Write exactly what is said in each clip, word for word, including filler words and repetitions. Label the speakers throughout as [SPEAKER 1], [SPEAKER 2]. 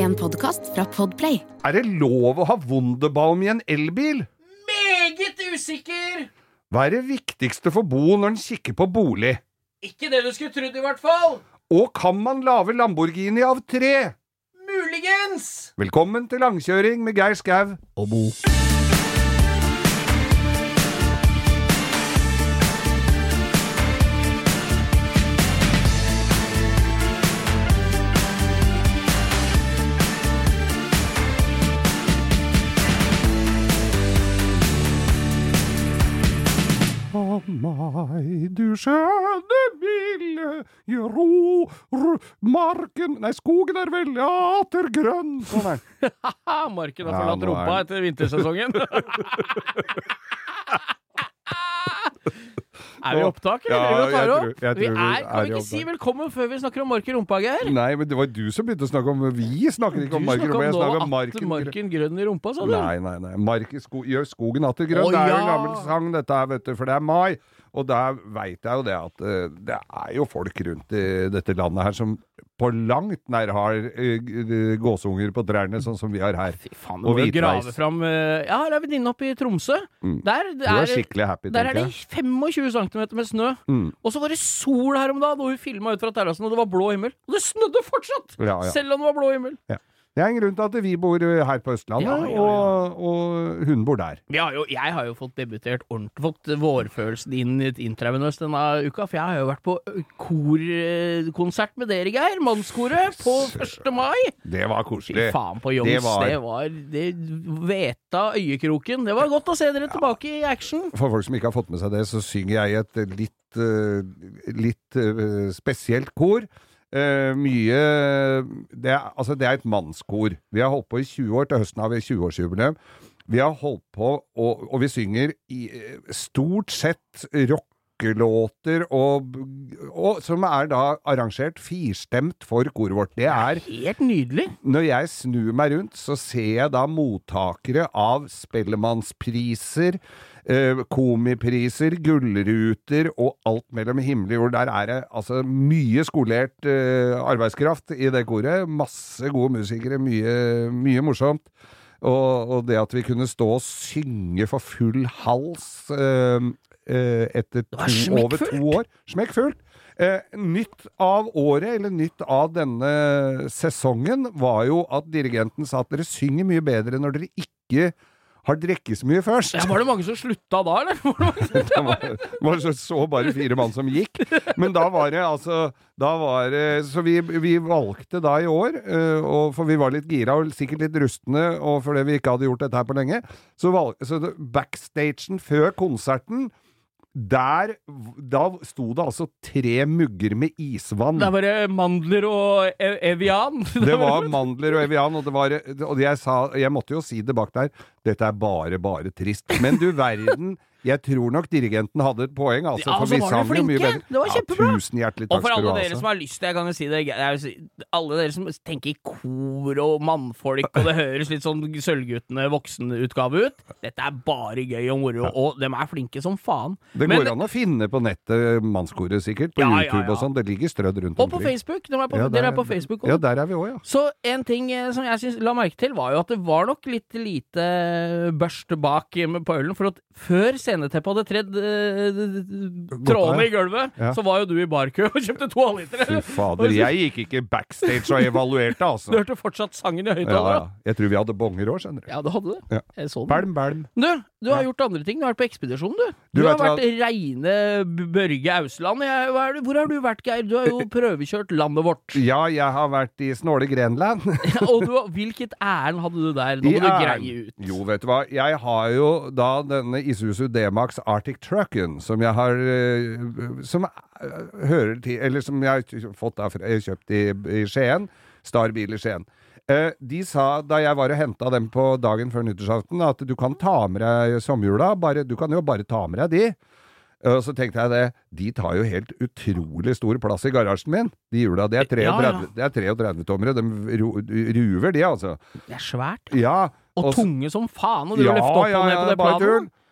[SPEAKER 1] En podcast fra Podplay.
[SPEAKER 2] Er det lov å ha Wunderbaum i en elbil?
[SPEAKER 3] Meget usikker!
[SPEAKER 2] Hva er det viktigste for Bo når han kikker på bolig?
[SPEAKER 3] Ikke det du skulle trodd i hvert fall.
[SPEAKER 2] Og kan man lave Lamborghini av tre?
[SPEAKER 3] Muligens!
[SPEAKER 2] Velkommen til langkjøring med Geir Skau og Bo. Meg, du skjønne ville, gjør ro, ro, marken, nei, skogen er vel atter grønn. Sånn er den.
[SPEAKER 3] Marken har forlatt rumpa etter vintersesongen. Er vi i opptak, eller?
[SPEAKER 2] Ja,
[SPEAKER 3] vi,
[SPEAKER 2] jeg tror, jeg tror
[SPEAKER 3] vi er,
[SPEAKER 2] vi er
[SPEAKER 3] kan vi
[SPEAKER 2] i
[SPEAKER 3] ikke si
[SPEAKER 2] opptak.
[SPEAKER 3] velkommen før vi snakker om mark i rumpa, Geir?
[SPEAKER 2] Nei, men det var du som begynte å snakke om, vi snakker ikke om
[SPEAKER 3] Du
[SPEAKER 2] marken,
[SPEAKER 3] snakker
[SPEAKER 2] jeg
[SPEAKER 3] om
[SPEAKER 2] snakker
[SPEAKER 3] nå
[SPEAKER 2] om
[SPEAKER 3] at
[SPEAKER 2] marken.
[SPEAKER 3] marken grønn i rumpa, sa du?
[SPEAKER 2] Nei, nei, nei, mark i sko, gjør skogen atter grønn,
[SPEAKER 3] Å,
[SPEAKER 2] det er jo en
[SPEAKER 3] ja.
[SPEAKER 2] gammel sang dette her, vet du, for det er mai. Og da vet jeg jo det at uh, det er jo folk rundt i dette landet her som på langt nær har uh, gåsunger på trærne, sånn som vi har her.
[SPEAKER 3] Fy faen,
[SPEAKER 2] Og
[SPEAKER 3] du må jo grave
[SPEAKER 2] hvitveis.
[SPEAKER 3] fram uh, Ja, her er vi inne oppe i Tromsø.
[SPEAKER 2] Mm.
[SPEAKER 3] Der,
[SPEAKER 2] Du
[SPEAKER 3] der,
[SPEAKER 2] er skikkelig happy,
[SPEAKER 3] der er
[SPEAKER 2] tenker
[SPEAKER 3] det
[SPEAKER 2] jeg.
[SPEAKER 3] tjuefem centimeter med snø.
[SPEAKER 2] Mm.
[SPEAKER 3] Og så var det sol her om dagen, og hun filmet ut fra terrassen, og det var blå himmel. Og det snødde fortsatt!
[SPEAKER 2] Ja, ja.
[SPEAKER 3] Selv om det var blå himmel.
[SPEAKER 2] Ja. Det er en grunn til at vi bor her på Østlandet,
[SPEAKER 3] Ja, ja, ja.
[SPEAKER 2] Og, og hun bor der.
[SPEAKER 3] Vi har jo, jeg har jo fått debutert ordentlig, fått vårfølelsen inn i et intravenøst denne uka, for jeg har jo vært på korkonsert med dere, Geir, mannskoret, på første mai.
[SPEAKER 2] Det var
[SPEAKER 3] Fy
[SPEAKER 2] koselig.
[SPEAKER 3] faen på Joms,
[SPEAKER 2] Det var-
[SPEAKER 3] det var, det veta øyekroken. Det var godt å se dere tilbake i action.
[SPEAKER 2] For folk som ikke har fått med seg det, så synger jeg i et litt, uh, litt uh, spesielt kor. Uh, mye det er, altså det er et mannskor. Vi har holdt på i tjue år, til høsten har vi tjue-årsjubileum. Vi har holdt på, og, og vi synger i, stort sett rockelåter, og, og, som er da arrangert firstemt for koret vårt. Det er,
[SPEAKER 3] Helt nydelig.
[SPEAKER 2] når jeg snur meg rundt, så ser jeg da mottakere av spellemannspriser, Eh, komipriser, gullruter og alt mellom himmel og jord. Der er det altså mye skolert eh, arbeidskraft i det koret. Masse gode musikere, mye, mye morsomt. Og, og det at vi kunne stå og synge for full hals eh, eh, etter
[SPEAKER 3] Det var
[SPEAKER 2] to, over to år. Smekkfullt. Eh, nytt av året, eller nytt av denne sesongen, var jo at dirigenten sa at dere synger mye bedre når dere ikke har drukket så mye først.
[SPEAKER 3] Ja, var det mange som slutta da, eller?
[SPEAKER 2] Det var, var så, så bare fire mann som gikk. Men da var det altså da var det, Så vi, vi valgte da i år, uh, og for vi var litt gira og sikkert litt rustne, og fordi vi ikke hadde gjort dette her på lenge, så, valg, så det, backstagen før konserten, der, da sto det altså tre mugger med isvann.
[SPEAKER 3] Det var det mandler og e Evian.
[SPEAKER 2] Det var mandler og Evian, og, det var, og jeg, sa, jeg måtte jo si det bak der, dette er bare, bare trist. Men du verden, jeg tror nok dirigenten hadde et poeng, altså,
[SPEAKER 3] Ja,
[SPEAKER 2] for
[SPEAKER 3] altså,
[SPEAKER 2] vi
[SPEAKER 3] var
[SPEAKER 2] sang
[SPEAKER 3] dere
[SPEAKER 2] jo mye
[SPEAKER 3] flinke?
[SPEAKER 2] bedre.
[SPEAKER 3] Det var kjempebra.
[SPEAKER 2] Ja, tusen hjertelig
[SPEAKER 3] Og
[SPEAKER 2] takk
[SPEAKER 3] for
[SPEAKER 2] skal du
[SPEAKER 3] alle
[SPEAKER 2] ha.
[SPEAKER 3] dere
[SPEAKER 2] Altså.
[SPEAKER 3] som har lyst til, jeg kan jo si det, jeg vil si, alle dere som tenker kor og mannfolk, og det høres litt sånn Sølvguttene voksenutgave ut, dette er bare gøy og moro, og de er flinke som faen.
[SPEAKER 2] Det
[SPEAKER 3] Men-
[SPEAKER 2] går an å finne på nettet mannskoret sikkert, på
[SPEAKER 3] Ja, ja,
[SPEAKER 2] YouTube
[SPEAKER 3] ja.
[SPEAKER 2] og sånn, det ligger strødd rundt
[SPEAKER 3] Og på
[SPEAKER 2] omkring.
[SPEAKER 3] Facebook, de er på,
[SPEAKER 2] Ja,
[SPEAKER 3] dere
[SPEAKER 2] der-
[SPEAKER 3] er på Facebook også.
[SPEAKER 2] Ja, der er vi også, ja.
[SPEAKER 3] Så en ting eh, som jeg synes, la merke til var jo at det var nok litt lite børst bak med på ølen, for at før sceneteppet hadde tredd eh, trådene i gulvet,
[SPEAKER 2] Ja.
[SPEAKER 3] så var jo du i barkø og kjøpte to halvliter.
[SPEAKER 2] Fy fader, jeg gikk ikke backstage og evaluerte,
[SPEAKER 3] Du
[SPEAKER 2] altså.
[SPEAKER 3] hørte fortsatt sangen i
[SPEAKER 2] Ja,
[SPEAKER 3] høyttaler.
[SPEAKER 2] ja. Jeg tror vi hadde bonger også, skjønner du.
[SPEAKER 3] Ja, du hadde det.
[SPEAKER 2] Ja.
[SPEAKER 3] Jeg så det.
[SPEAKER 2] Belm, belm.
[SPEAKER 3] Du, du har gjort andre ting. Du har vært på ekspedisjon, du. Du,
[SPEAKER 2] Du
[SPEAKER 3] har
[SPEAKER 2] vet hva-
[SPEAKER 3] vært reine B- Børge Ausland. Jeg, hva er det- hvor har du vært, Geir? Du har jo prøvekjørt landet vårt.
[SPEAKER 2] Ja, jeg har vært i Snåle Grenland.
[SPEAKER 3] Og du, har- hvilket ærend hadde du der? Nå må
[SPEAKER 2] I
[SPEAKER 3] du
[SPEAKER 2] æren.
[SPEAKER 3] greie ut.
[SPEAKER 2] Jo, vet du hva? Jeg har jo da denne Isuzu D-Max Arctic Trucken, som jeg har eh, som eh, hører til, eller som jeg har fått da, fra- jeg har kjøpt i, i Skien, Star Bil i Skien. Eh, de sa, da jeg var og hentet dem på dagen før nyttårsaften, at du kan ta med deg sommerhjula, bare, du kan jo bare ta med deg de. Og så tenkte jeg det, de tar jo helt utrolig stor plass i garasjen min. De hjula, det er treogtredive,
[SPEAKER 3] Ja, ja.
[SPEAKER 2] det er treogtredive tommere, de ru- ruver de altså.
[SPEAKER 3] Det er svært.
[SPEAKER 2] Ja.
[SPEAKER 3] Og
[SPEAKER 2] og så-
[SPEAKER 3] tunge som faen, og du har løftet opp og ned på det
[SPEAKER 2] bare
[SPEAKER 3] planet.
[SPEAKER 2] tull.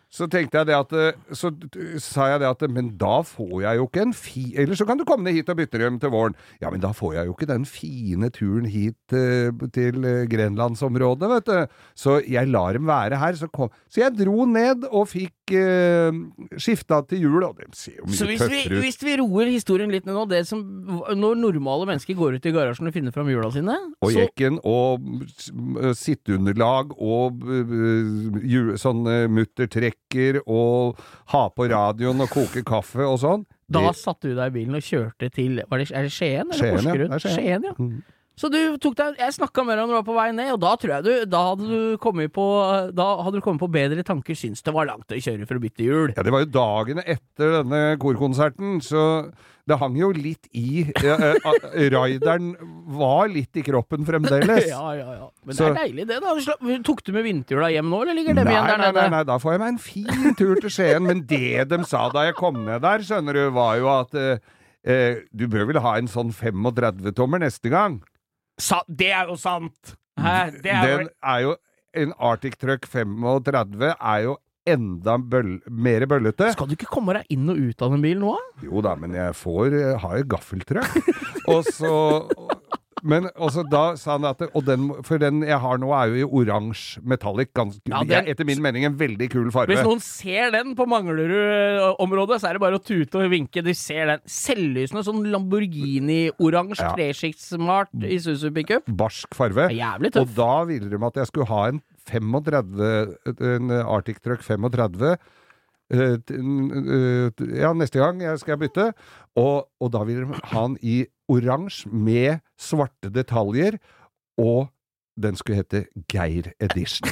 [SPEAKER 2] Så tenkte jeg det at Så sa jeg det at Men da får jeg jo ikke en fi Eller så kan du komme ned hit og bytte dem til våren. Ja, men da får jeg jo ikke den fine turen hit uh, til uh, Grenlandsområdet, vet du. Så jeg lar dem være her. Så, kom. så jeg dro ned og fikk uh, skifta til jul, og det ser jo mye
[SPEAKER 3] så hvis vi,
[SPEAKER 2] tøffere ut.
[SPEAKER 3] hvis vi roer historien litt nå, det som, når normale mennesker går ut i garasjen og finner fram hjula sine
[SPEAKER 2] Og
[SPEAKER 3] så,
[SPEAKER 2] jekken og uh, sitteunderlag og uh, uh, sånn uh, muttertrekk og ha på radioen og koke kaffe og sånn.
[SPEAKER 3] Da
[SPEAKER 2] det...
[SPEAKER 3] satte du deg i bilen og kjørte til var det, Er det Skien eller
[SPEAKER 2] Skien,
[SPEAKER 3] Porsgrunn?
[SPEAKER 2] Ja. Det er Skien.
[SPEAKER 3] Skien, ja.
[SPEAKER 2] Mm.
[SPEAKER 3] Så du tok deg Jeg snakka med deg når du var på vei ned, og da tror jeg du Da hadde du kommet på Da hadde du kommet på bedre tanker. Syns det var langt å kjøre for å bytte hjul.
[SPEAKER 2] Ja, det var jo dagene etter denne korkonserten, så det hang jo litt i ja, uh, Raideren var litt i kroppen fremdeles.
[SPEAKER 3] ja, ja, ja. Men
[SPEAKER 2] så...
[SPEAKER 3] det er deilig det da. Tok du med vinterhjula hjem nå, eller ligger dem
[SPEAKER 2] nei,
[SPEAKER 3] igjen der
[SPEAKER 2] nei,
[SPEAKER 3] nede?
[SPEAKER 2] Nei, nei, da får jeg meg en fin tur til Skien. Men det de sa da jeg kom ned der, skjønner du, var jo at uh, uh, du bør vel ha en sånn femogtredve-tommer neste gang.
[SPEAKER 3] Sa, det er jo sant! Hæ? Det er
[SPEAKER 2] Den er jo En Arctic Truck femogtredve er jo enda bøll, mer bøllete.
[SPEAKER 3] Skal du ikke komme deg inn og ut av den bilen nå?
[SPEAKER 2] Jo da, men jeg får jeg har jo gaffeltrøkk. og så Men også da sa han at og den, For den jeg har nå er jo i oransje metallic, ganske,
[SPEAKER 3] ja, den,
[SPEAKER 2] etter min mening en veldig kul farge.
[SPEAKER 3] Hvis noen ser den på Manglerud-området, så er det bare å tute og vinke. Du ser den selvlysende, sånn Lamborghini-oransje ja. Treskikt-smart Isuzu pickup.
[SPEAKER 2] Barsk farge.
[SPEAKER 3] Jævlig tøff.
[SPEAKER 2] Og da ville de at jeg skulle ha en femogtredve, en Arctic Truck femogtredve. Uh, uh, ja, neste gang jeg skal bytte. Og, og da vil de ha den i oransje med svarte detaljer, og den skulle hete Geir Edition.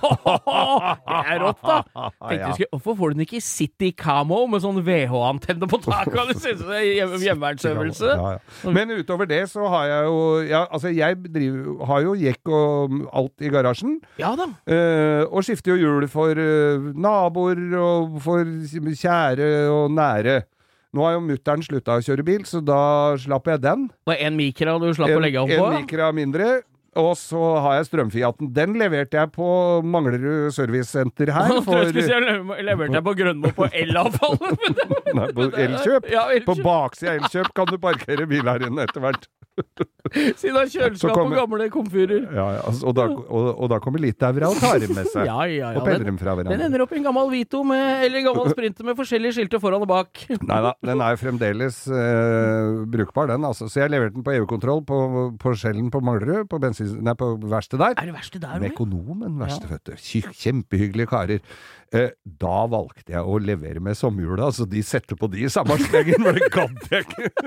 [SPEAKER 3] Det er rått, da!
[SPEAKER 2] Ja.
[SPEAKER 3] Skulle, hvorfor får du den ikke i City Camo med sånn V H-antenne på taket? Det ser ut som en hjem, hjemmevernsøvelse.
[SPEAKER 2] Ja, ja. Men utover det så har jeg jo ja, altså jeg driver, har jo jekk og alt i garasjen.
[SPEAKER 3] Ja da.
[SPEAKER 2] Uh, og skifter jo hjul for uh, naboer og for kjære og nære. Nå har jo mutteren slutta å kjøre bil, så da slapp jeg den.
[SPEAKER 3] Det var en mikra du slapp
[SPEAKER 2] en,
[SPEAKER 3] å legge om på?
[SPEAKER 2] En mikra mindre. Og så har jeg strømfiaten. Den leverte jeg på Manglerud Servicesenter her.
[SPEAKER 3] Nå tror jeg skulle si jeg leverte jeg på Grønmo på elavfallet.
[SPEAKER 2] Nei, på Elkjøp.
[SPEAKER 3] Ja, Elkjøp.
[SPEAKER 2] På baksida av Elkjøp kan du parkere bil her inne etter hvert.
[SPEAKER 3] Siden av kjøleskap kommer, og gamle komfyrer.
[SPEAKER 2] Ja, ja, altså, og, da, og, og da kommer Litaura og tar dem med seg.
[SPEAKER 3] Ja, ja, ja.
[SPEAKER 2] Og peller dem fra hverandre.
[SPEAKER 3] Den ender opp i en gammel Vito med, eller en gammel Sprinter med forskjellige skilter foran og bak.
[SPEAKER 2] Neida, den er jo fremdeles eh, brukbar, den. Altså. Så jeg leverte den på E U-kontroll på, på Skjellen på Manglerud, på, bensin, nei, på verste der.
[SPEAKER 3] Er det verste der?
[SPEAKER 2] Med økonomen, verste ja. Føtter. Kjempehyggelige karer. Eh, da valgte jeg å levere med sommerhjula, altså de setter på de i samme slengen, for det gadd jeg ikke.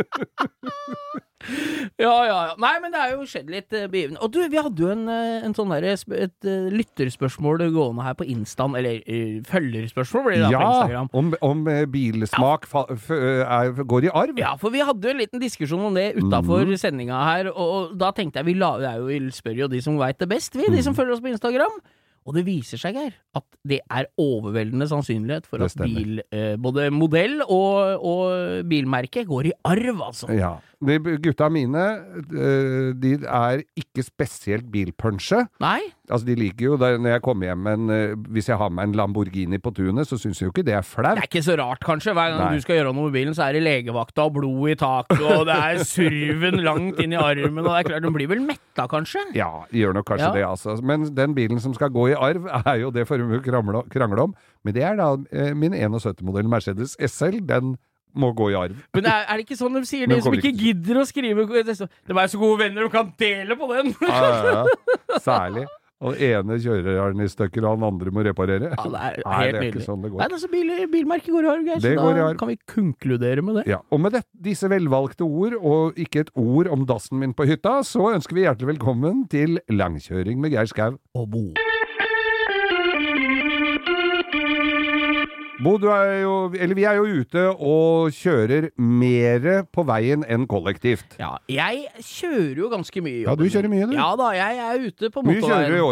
[SPEAKER 3] Ja, ja, ja. Nei, men det er jo skjedd litt uh, begivenhet. Og du, vi hadde jo en, uh, en sånn der, et uh, lytterspørsmål gående her på Instan, eller uh, følgerspørsmål blir det da
[SPEAKER 2] ja,
[SPEAKER 3] på Instagram.
[SPEAKER 2] om, om uh, bilsmak ja. fa, f, uh, er, går i arv.
[SPEAKER 3] Ja, for vi hadde jo en liten diskusjon om det utenfor mm. sendinga her, og, og da tenkte jeg, vi, la, det er jo, vi spør jo de som vet det best, vi, mm. de som følger oss på Instagram. Og det viser seg, Geir, at det er overveldende sannsynlighet for at bil, eh, både modell og, og bilmerke går i arv, altså.
[SPEAKER 2] Ja. De gutta mine, de er ikke spesielt bilpunsje.
[SPEAKER 3] Nei.
[SPEAKER 2] Altså, de liker jo, det, når jeg kommer hjem, men hvis jeg har med en Lamborghini på tunet, så synes jeg jo ikke det er flaut.
[SPEAKER 3] Det er ikke så rart, kanskje. Hver gang
[SPEAKER 2] Nei.
[SPEAKER 3] Du skal gjøre noe med bilen, så er det legevakta og blod i taket, og det er surven langt inn i armen, og det er klart, de blir vel metta, kanskje?
[SPEAKER 2] Ja, gjør nok kanskje ja. Det, altså. Men den bilen som skal gå i arv, er jo det for å krangle om. Men det er da min syttién-modell Mercedes S L, den må gå i arv.
[SPEAKER 3] Men er, er det ikke sånn de sier, de som ikke gidder å skrive de er så gode venner, de kan dele på den?
[SPEAKER 2] Ja, ja, ja. Særlig. Og ene kjører den i stykker, og den andre må reparere.
[SPEAKER 3] Ja, det er helt
[SPEAKER 2] Nei, det er
[SPEAKER 3] nydelig.
[SPEAKER 2] Ikke sånn det går.
[SPEAKER 3] Nei, altså, bil, bilmerket går i arv, Geir, så da kan vi konkludere med det.
[SPEAKER 2] Ja, og med det, disse velvalgte ord, og ikke et ord om dassen min på hytta, så ønsker vi hjertelig velkommen til Langkjøring med Geir Skau
[SPEAKER 3] og Bo.
[SPEAKER 2] Bo, du er jo, eller vi er jo ute og kjører mere på veien enn kollektivt.
[SPEAKER 3] Ja, jeg kjører jo ganske mye.
[SPEAKER 2] Ja, du kjører mye, du.
[SPEAKER 3] Ja da, jeg er ute på motorveien.
[SPEAKER 2] Mye kjører du i året?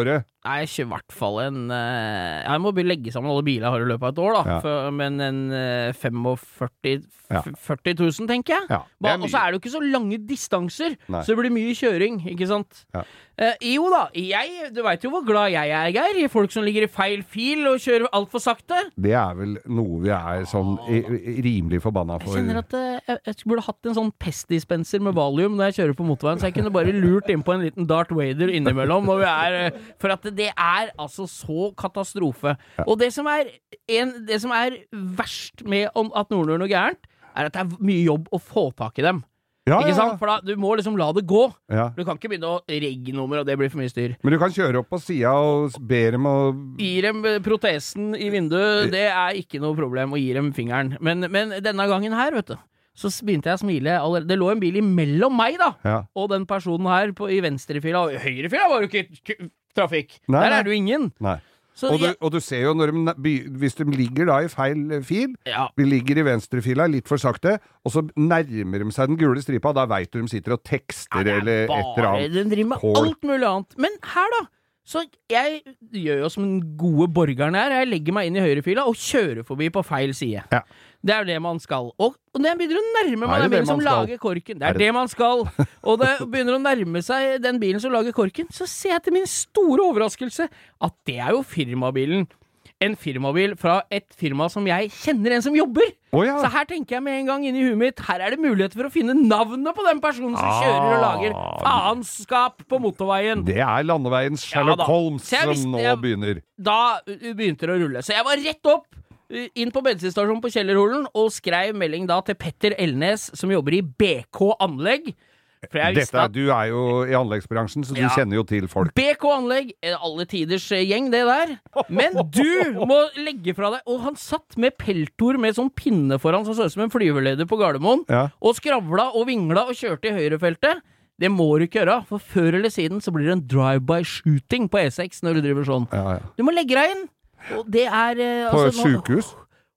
[SPEAKER 3] Nei, jeg kjører i hvert fall en uh, Jeg må legge sammen alle biler jeg har i løpet av et år, da.
[SPEAKER 2] Ja.
[SPEAKER 3] For, men en uh, førtifem
[SPEAKER 2] Ja.
[SPEAKER 3] førti tusen, tenker jeg.
[SPEAKER 2] Ja,
[SPEAKER 3] Ba, og så er det jo ikke så lange distanser,
[SPEAKER 2] Nei.
[SPEAKER 3] så det blir mye kjøring, ikke sant?
[SPEAKER 2] Ja.
[SPEAKER 3] Uh, jo da, jeg, du vet jo hvor glad jeg er, Geir, i folk som ligger i feil fil og kjører alt for sakte.
[SPEAKER 2] Det er vel noe vi er sånn i, i, rimelig forbanna for.
[SPEAKER 3] Jeg kjenner at uh, jeg, jeg burde hatt en sånn pestdispenser med valium når jeg kjører på motorveien, så jeg kunne bare lurt inn på en liten Darth Vader innimellom når vi er, uh, for at det er altså så katastrofe. Ja. Og det som er, en, det som er verst med om at noen gjør noe gærent, er at det er mye jobb å få tak i dem.
[SPEAKER 2] Ja,
[SPEAKER 3] ikke
[SPEAKER 2] ja.
[SPEAKER 3] sant? For da, du må liksom la det gå.
[SPEAKER 2] Ja.
[SPEAKER 3] Du kan ikke begynne å reggnummer, og det blir for mye styr.
[SPEAKER 2] Men du kan kjøre opp på siden og be dem å
[SPEAKER 3] Gi dem protesen i vinduet, det er ikke noe problem å gi dem fingeren. Men, men denne gangen her, vet du, så begynte jeg å smile allerede. Det lå en bil imellom meg da,
[SPEAKER 2] ja.
[SPEAKER 3] og den personen her på, i venstrefila, og i høyrefila var jo ikke trafikk.
[SPEAKER 2] Nei,
[SPEAKER 3] Der
[SPEAKER 2] nei.
[SPEAKER 3] er det jo ingen.
[SPEAKER 2] Nei.
[SPEAKER 3] Så
[SPEAKER 2] Og du,
[SPEAKER 3] jeg,
[SPEAKER 2] og du ser jo når de, hvis de ligger da i feil fil,
[SPEAKER 3] ja.
[SPEAKER 2] vi ligger i venstrefila litt for sakte, og så nærmer de seg den gule stripa, da vet du de sitter og tekster
[SPEAKER 3] Ja,
[SPEAKER 2] eller
[SPEAKER 3] det er
[SPEAKER 2] et eller
[SPEAKER 3] bare,
[SPEAKER 2] annet.
[SPEAKER 3] den driver med
[SPEAKER 2] Kål.
[SPEAKER 3] alt mulig annet. Men her da, så jeg gjør jo som den gode borgeren er, jeg legger meg inn i høyrefila og kjører forbi på feil side.
[SPEAKER 2] Ja.
[SPEAKER 3] Det er jo det man skal. Og, og når jeg begynner å nærme meg
[SPEAKER 2] Er det
[SPEAKER 3] den
[SPEAKER 2] det
[SPEAKER 3] bilen som
[SPEAKER 2] man skal?
[SPEAKER 3] lager korken, det
[SPEAKER 2] Er
[SPEAKER 3] er
[SPEAKER 2] det-
[SPEAKER 3] det man skal, og det begynner å nærme seg den bilen som lager korken, så ser jeg til min store overraskelse at det er jo firmabilen. En firmabil fra et firma som jeg kjenner en som jobber.
[SPEAKER 2] Å ja.
[SPEAKER 3] Så her tenker jeg med en gang inn i huet mitt, her er det mulighet for å finne navnet på den personen som
[SPEAKER 2] Ah.
[SPEAKER 3] kjører og lager faenskap på motorveien.
[SPEAKER 2] Det er landeveiens Sherlock
[SPEAKER 3] Ja da.
[SPEAKER 2] Holmes
[SPEAKER 3] Så jeg
[SPEAKER 2] som
[SPEAKER 3] visste-
[SPEAKER 2] nå
[SPEAKER 3] jeg-
[SPEAKER 2] begynner.
[SPEAKER 3] Da uh, begynte det å rulle. Så jeg var rett opp uh, inn på bensinstasjonen på Kjellerholen og skrev melding da til Petter Elnes, som jobber i B K Anlegg. For jeg visste
[SPEAKER 2] Dette,
[SPEAKER 3] at
[SPEAKER 2] du er jo i anleggsbransjen, så du
[SPEAKER 3] Ja.
[SPEAKER 2] kjenner jo til folk.
[SPEAKER 3] B K Anlegg, er alle tiders eh, gjeng, det der. Men du må legge fra deg. Og han satt med peltor med sånn pinne foran, som så ut som en flyverleder på Gardermoen,
[SPEAKER 2] Ja.
[SPEAKER 3] og skravla og vingla og kjørte i høyrefeltet. Det må du ikke gjøre, for før eller siden så blir det en drive-by shooting på E seks når du driver sånn.
[SPEAKER 2] Ja, ja.
[SPEAKER 3] Du må legge deg inn. Og det er eh,
[SPEAKER 2] På
[SPEAKER 3] altså, nå-
[SPEAKER 2] sykehus?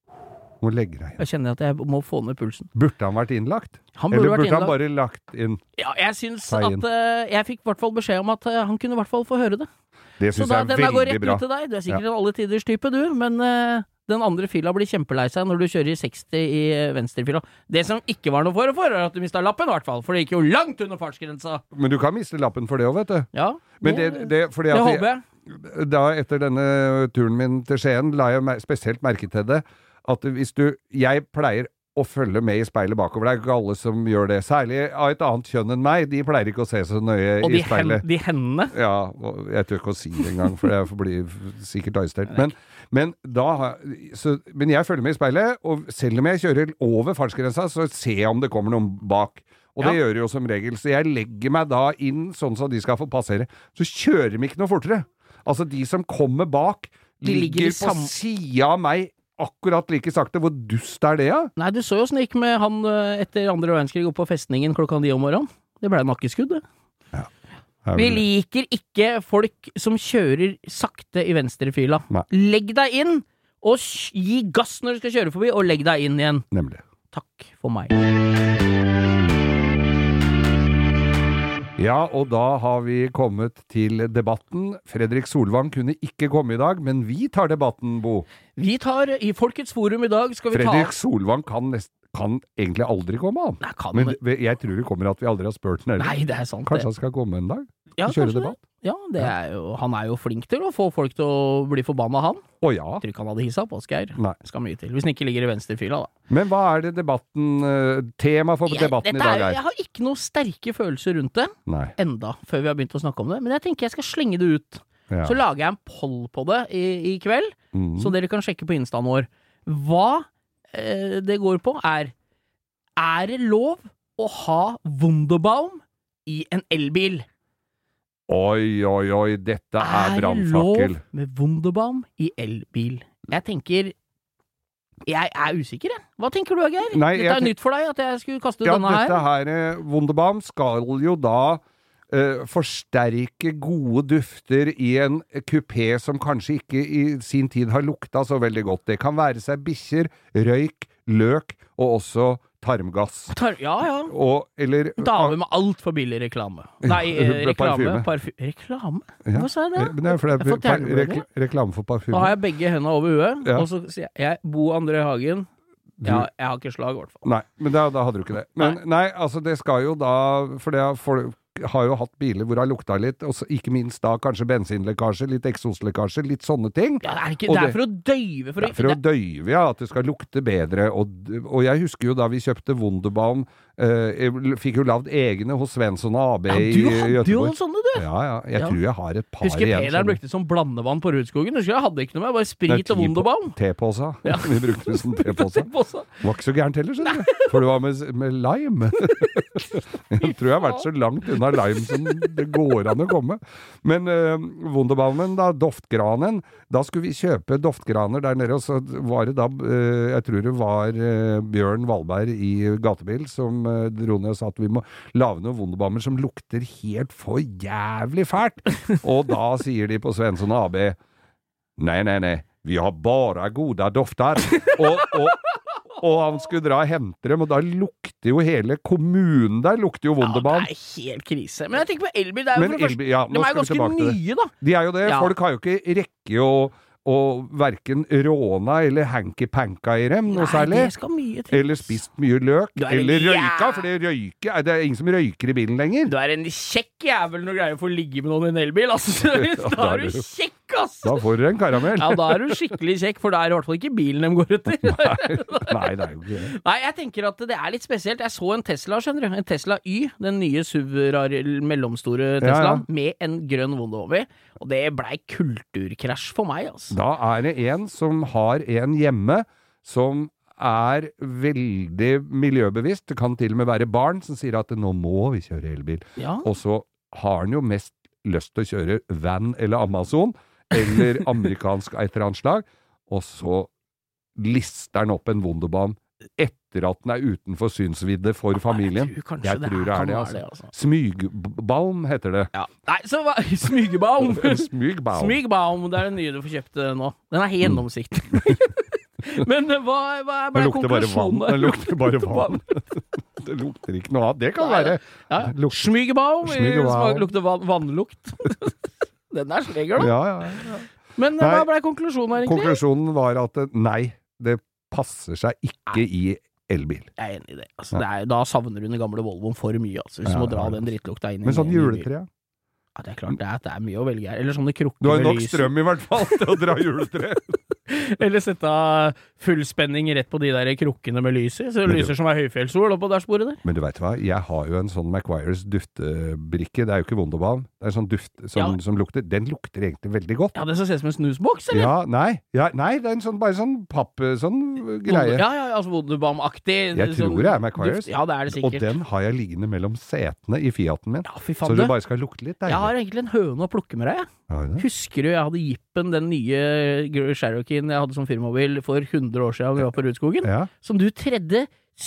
[SPEAKER 2] Må legge deg inn.
[SPEAKER 3] Jeg kjenner at jeg må få ned pulsen.
[SPEAKER 2] Burde han vært innlagt?
[SPEAKER 3] Han burde
[SPEAKER 2] Eller
[SPEAKER 3] vært
[SPEAKER 2] burde han
[SPEAKER 3] innlagt.
[SPEAKER 2] bare lagt inn?
[SPEAKER 3] Ja, jeg syns
[SPEAKER 2] Ta inn.
[SPEAKER 3] at eh, Jeg fikk i hvert fall beskjed om at eh, han kunne i hvert fall få høre det.
[SPEAKER 2] Det
[SPEAKER 3] Så
[SPEAKER 2] syns
[SPEAKER 3] da,
[SPEAKER 2] jeg er
[SPEAKER 3] denne går
[SPEAKER 2] veldig
[SPEAKER 3] rett
[SPEAKER 2] bra.
[SPEAKER 3] ut til deg. Du er sikkert en alle tiders type, du, men eh, den andre fila blir kjempelei seg når du kjører i seksti i eh, venstrefila. Det som ikke var noe for og for, er at du mista lappen, i hvert fall. For det gikk jo langt under fartsgrensa.
[SPEAKER 2] Men du kan miste lappen for det òg, vet du.
[SPEAKER 3] Ja,
[SPEAKER 2] Men det, det, fordi
[SPEAKER 3] det
[SPEAKER 2] at
[SPEAKER 3] håper jeg.
[SPEAKER 2] Da etter denne turen min til Skien la jeg mer- spesielt merke til det at hvis du Jeg pleier å følge med i speilet bakover. Det er ikke alle som gjør det. Særlig av et annet kjønn enn meg. De pleier ikke å se så nøye
[SPEAKER 3] Og
[SPEAKER 2] i
[SPEAKER 3] de, hen,
[SPEAKER 2] speilet.
[SPEAKER 3] de hendene.
[SPEAKER 2] Ja, og jeg tør ikke å si det engang, for jeg blir sikkert arrestert. Men, men, da, har- så, men jeg følger med i speilet, og selv om jeg kjører over fartsgrensa, så ser jeg om det kommer noen bak. Og det
[SPEAKER 3] Ja.
[SPEAKER 2] gjør de jo som regel. Så jeg legger meg da inn sånn så de skal få passere. Så kjører de ikke noe fortere. Altså, de som kommer bak,
[SPEAKER 3] De ligger
[SPEAKER 2] ligger
[SPEAKER 3] i
[SPEAKER 2] på
[SPEAKER 3] sam-
[SPEAKER 2] sida av meg akkurat like sakte. Hvor dust er det, ja?
[SPEAKER 3] Nei, du så jo åssen det gikk med han eh, etter andre verdenskrig oppe på festningen klokka ni om morgenen. Det ble nakkeskudd, det.
[SPEAKER 2] Her
[SPEAKER 3] Vi
[SPEAKER 2] vil-
[SPEAKER 3] liker ikke folk som kjører sakte i venstrefila.
[SPEAKER 2] Nei.
[SPEAKER 3] Legg deg inn, og sk- gi gass når du skal kjøre forbi, og legg deg inn igjen.
[SPEAKER 2] Nemlig.
[SPEAKER 3] Takk for meg.
[SPEAKER 2] Ja, og da har vi kommet til debatten. Fredrik Solvang kunne ikke komme i dag, men vi tar debatten, Bo.
[SPEAKER 3] Vi tar i Folkets Forum i dag, skal vi ta
[SPEAKER 2] Fredrik Solvang kan, nest, kan egentlig aldri komme, han.
[SPEAKER 3] Nei, kan
[SPEAKER 2] Men det- jeg tror det kommer at vi aldri har spurt den heller.
[SPEAKER 3] Nei, det er sant,
[SPEAKER 2] Kanskje
[SPEAKER 3] det.
[SPEAKER 2] han skal komme en dag?
[SPEAKER 3] Ja,
[SPEAKER 2] Kjøre
[SPEAKER 3] kanskje det.
[SPEAKER 2] debatt?
[SPEAKER 3] Ja, det er jo, han er jo flink til å få folk til å bli forbanna, han.
[SPEAKER 2] Å ja.
[SPEAKER 3] Jeg tror ikke han hadde hissa på oss, Geir.
[SPEAKER 2] Nei.
[SPEAKER 3] Skal mye til. Hvis han ikke ligger i venstrefila, da.
[SPEAKER 2] Men hva er det debatten eh, Tema for
[SPEAKER 3] Jeg,
[SPEAKER 2] debatten i
[SPEAKER 3] dette
[SPEAKER 2] dag
[SPEAKER 3] er,
[SPEAKER 2] er?
[SPEAKER 3] jeg har ikke noe sterke følelser rundt det
[SPEAKER 2] Nei.
[SPEAKER 3] enda, før vi har begynt å snakke om det. Men jeg tenker jeg skal slenge det ut.
[SPEAKER 2] Ja.
[SPEAKER 3] Så lager jeg en poll på det i, i kveld,
[SPEAKER 2] Mm.
[SPEAKER 3] så dere kan sjekke på instaen vår. Hva eh, det går på, er Er det lov å ha Wunderbaum i en elbil?
[SPEAKER 2] Oi, oi, oi, dette er
[SPEAKER 3] Er det
[SPEAKER 2] brannfakkel.
[SPEAKER 3] lov med Wunderbaum i elbil? Jeg tenker Jeg er usikker, jeg. Hva tenker du, Geir?
[SPEAKER 2] Nei,
[SPEAKER 3] Dette
[SPEAKER 2] jeg
[SPEAKER 3] er
[SPEAKER 2] tenk-
[SPEAKER 3] nytt for deg, at jeg skulle kaste
[SPEAKER 2] Ja,
[SPEAKER 3] denne her.
[SPEAKER 2] dette her, eh, Wunderbaum skal jo da eh, forsterke gode dufter i en kupé som kanskje ikke i sin tid har lukta så veldig godt. Det kan være seg bikkjer, røyk, løk og også tarmgass.
[SPEAKER 3] Tar, ja, ja.
[SPEAKER 2] Og, eller...
[SPEAKER 3] Dame med alt for billig reklame. Nei, eh, reklame. Parfyme. Reklame?
[SPEAKER 2] Ja.
[SPEAKER 3] Hva sa jeg det?
[SPEAKER 2] Men det er fordi
[SPEAKER 3] Jeg får
[SPEAKER 2] det er
[SPEAKER 3] terneblødning.
[SPEAKER 2] rekl reklame for parfyme.
[SPEAKER 3] Da har jeg begge hendene over huet,
[SPEAKER 2] Ja.
[SPEAKER 3] og så sier jeg, jeg Bo André Hagen. Ja, jeg har ikke slag, i hvert fall.
[SPEAKER 2] Nei, men da, da hadde du ikke det. Men nei, altså det skal jo da, for det er folk har jo hatt biler hvor det har lukta litt, og så, ikke minst da kanskje bensinlekkasje, litt eksoslekkasje, litt sånne ting.
[SPEAKER 3] Ja, det er, ikke,
[SPEAKER 2] Og
[SPEAKER 3] det er
[SPEAKER 2] det-
[SPEAKER 3] for å døyve. For,
[SPEAKER 2] Det er for å døyve, ja, at det skal lukte bedre. Og, og jeg husker jo da vi kjøpte Wunderbaum, eh, jeg fikk jo lavd egne hos Svensson og A B
[SPEAKER 3] ja,
[SPEAKER 2] i
[SPEAKER 3] du hadde jo
[SPEAKER 2] Göteborg.
[SPEAKER 3] sånne, du!
[SPEAKER 2] Ja, ja. Jeg
[SPEAKER 3] Ja.
[SPEAKER 2] tror jeg har et par
[SPEAKER 3] Husker
[SPEAKER 2] igjen.
[SPEAKER 3] Peder brukte som blandevann på Rudskogen? Husker jeg hadde ikke noe med, bare sprit og Wunderbaum.
[SPEAKER 2] Tepåsa.
[SPEAKER 3] Ja.
[SPEAKER 2] Vi brukte det som tepåsa.
[SPEAKER 3] Også.
[SPEAKER 2] Det var ikke så gærent heller, skjønner du. For det var med, med lime. Jeg tror jeg har vært så langt unna lime som det går an å komme. Men uh, Wunderbaumen, da, doftgranen, da skulle vi kjøpe doftgraner der nede, og så var det da, uh, jeg tror det var uh, Bjørn Valberg i Gatebil som uh, dro ned og sa at vi må lave noen Wunderbaumer som lukter helt for jævlig fælt. Og da sier de på Svensson og A B, nei, nei, nei, vi har bare gode dofter. Og, og Og han skulle dra og hente dem, og da lukter jo hele kommunen der, lukter jo Wunderbaum.
[SPEAKER 3] Ja, det er helt krise. Men jeg tenker på elbil, det er jo
[SPEAKER 2] Men
[SPEAKER 3] for det første,
[SPEAKER 2] elbil, ja,
[SPEAKER 3] de
[SPEAKER 2] nå
[SPEAKER 3] er
[SPEAKER 2] skal vi
[SPEAKER 3] ganske
[SPEAKER 2] tilbake til det.
[SPEAKER 3] nye, da.
[SPEAKER 2] De er jo det.
[SPEAKER 3] Ja.
[SPEAKER 2] Folk har jo ikke rekke å, å hverken råna eller hanky-panka i dem, noe
[SPEAKER 3] Nei,
[SPEAKER 2] særlig.
[SPEAKER 3] det skal mye til.
[SPEAKER 2] Eller spist mye løk.
[SPEAKER 3] Du er en
[SPEAKER 2] Eller
[SPEAKER 3] jæ-
[SPEAKER 2] røyka, for det, røyke, det er ingen som røyker i bilen lenger.
[SPEAKER 3] Du er en kjekk jævel når du greier å få ligge med noen i en elbil, altså.
[SPEAKER 2] Ja,
[SPEAKER 3] Da er
[SPEAKER 2] det er
[SPEAKER 3] du
[SPEAKER 2] du.
[SPEAKER 3] kjekk, ass!
[SPEAKER 2] Da får du en karamell.
[SPEAKER 3] Ja, da er du skikkelig kjekk, for da er det i hvert fall ikke bilen de går etter.
[SPEAKER 2] Nei, det er jo ikke det.
[SPEAKER 3] Nei, jeg tenker at det er litt spesielt. Jeg så en Tesla, skjønner du. En Tesla Y, den nye S U V-rar mellomstore Teslaen,
[SPEAKER 2] Ja, ja.
[SPEAKER 3] med en grønn Wunderbaum i. Og det blei kulturkrasj for meg, altså.
[SPEAKER 2] Da er det en som har en hjemme som er veldig miljøbevisst. Det kan til og med være barn som sier at nå må vi kjøre elbil.
[SPEAKER 3] Ja.
[SPEAKER 2] Og så har han jo mest lyst til å kjøre van eller Amazon, eller amerikansk et eller annet slag, og så lister han opp en Wunderbaum etter at den er utenfor synsvidde for familien.
[SPEAKER 3] Jeg tror kanskje
[SPEAKER 2] Jeg
[SPEAKER 3] det
[SPEAKER 2] tror
[SPEAKER 3] her
[SPEAKER 2] det er
[SPEAKER 3] kan
[SPEAKER 2] det,
[SPEAKER 3] være
[SPEAKER 2] altså.
[SPEAKER 3] det, altså.
[SPEAKER 2] Smygbaum heter det.
[SPEAKER 3] Ja. Nei, så hva Smygebaum!
[SPEAKER 2] Smygbaum.
[SPEAKER 3] Smygbaum, det er den nye du får kjøpt eh, nå. Den er gjennomsiktig. Men eh, hva, hva er
[SPEAKER 2] Det
[SPEAKER 3] bare
[SPEAKER 2] lukter bare vann.
[SPEAKER 3] konklusjonen?
[SPEAKER 2] Det lukter bare vann. Det lukter ikke noe annet. Det kan
[SPEAKER 3] Nei,
[SPEAKER 2] være.
[SPEAKER 3] Ja.
[SPEAKER 2] Lukter-
[SPEAKER 3] Smygebaum, eh,
[SPEAKER 2] Smygebaum.
[SPEAKER 3] smak- lukter van vannlukt. Den er slegger, da.
[SPEAKER 2] Ja, ja, ja.
[SPEAKER 3] Men eh,
[SPEAKER 2] Nei.
[SPEAKER 3] hva ble konklusjonen her, egentlig?
[SPEAKER 2] Konklusjonen var at eh, nei, det passer seg ikke i elbil.
[SPEAKER 3] Jeg er enig i det. Altså, det er, da savner du den gamle Volvoen for mye, altså, hvis
[SPEAKER 2] Ja,
[SPEAKER 3] du må dra
[SPEAKER 2] ja.
[SPEAKER 3] den drittlukta inn i
[SPEAKER 2] Men sånn
[SPEAKER 3] en ny bil.
[SPEAKER 2] juletre?
[SPEAKER 3] Ja, det er klart, det er, det er mye å velge her. Eller sånne krukker
[SPEAKER 2] Du har jo
[SPEAKER 3] med
[SPEAKER 2] nok
[SPEAKER 3] lys.
[SPEAKER 2] strøm i hvert fall til å dra juletre.
[SPEAKER 3] Eller sette full spenning rett på de der krukkene med lys i, så det
[SPEAKER 2] Men du-
[SPEAKER 3] lyser som ei høyfjellssol oppå dashbordet der.
[SPEAKER 2] Men du vet hva, jeg har jo en sånn McWires duftebrikke. Det er jo ikke Wunderbaum. Det er en sånn duft som,
[SPEAKER 3] Ja.
[SPEAKER 2] som lukter. Den lukter egentlig veldig godt.
[SPEAKER 3] Ja, det som ser ut som en snusboks, eller?
[SPEAKER 2] Ja, nei, ja, nei, det er en sånn, bare sånn papp, sånn greie.
[SPEAKER 3] Ja, ja, altså Wunderbaum-aktig.
[SPEAKER 2] Jeg
[SPEAKER 3] sånn
[SPEAKER 2] tror det er McWires.
[SPEAKER 3] duft. Ja, det er det
[SPEAKER 2] Og
[SPEAKER 3] sikkert.
[SPEAKER 2] den har jeg liggende mellom setene i Fiaten min.
[SPEAKER 3] Ja, fy
[SPEAKER 2] Så
[SPEAKER 3] faen,
[SPEAKER 2] det
[SPEAKER 3] du.
[SPEAKER 2] bare skal lukte litt
[SPEAKER 3] Jeg
[SPEAKER 2] deilig.
[SPEAKER 3] har egentlig en høne å plukke med deg, jeg.
[SPEAKER 2] Har du det?
[SPEAKER 3] Husker du jeg hadde Jeepen, den nye Cherokeen jeg hadde som firmabil for hundre år siden da vi var på Rudskogen?
[SPEAKER 2] Ja.
[SPEAKER 3] Som du tredde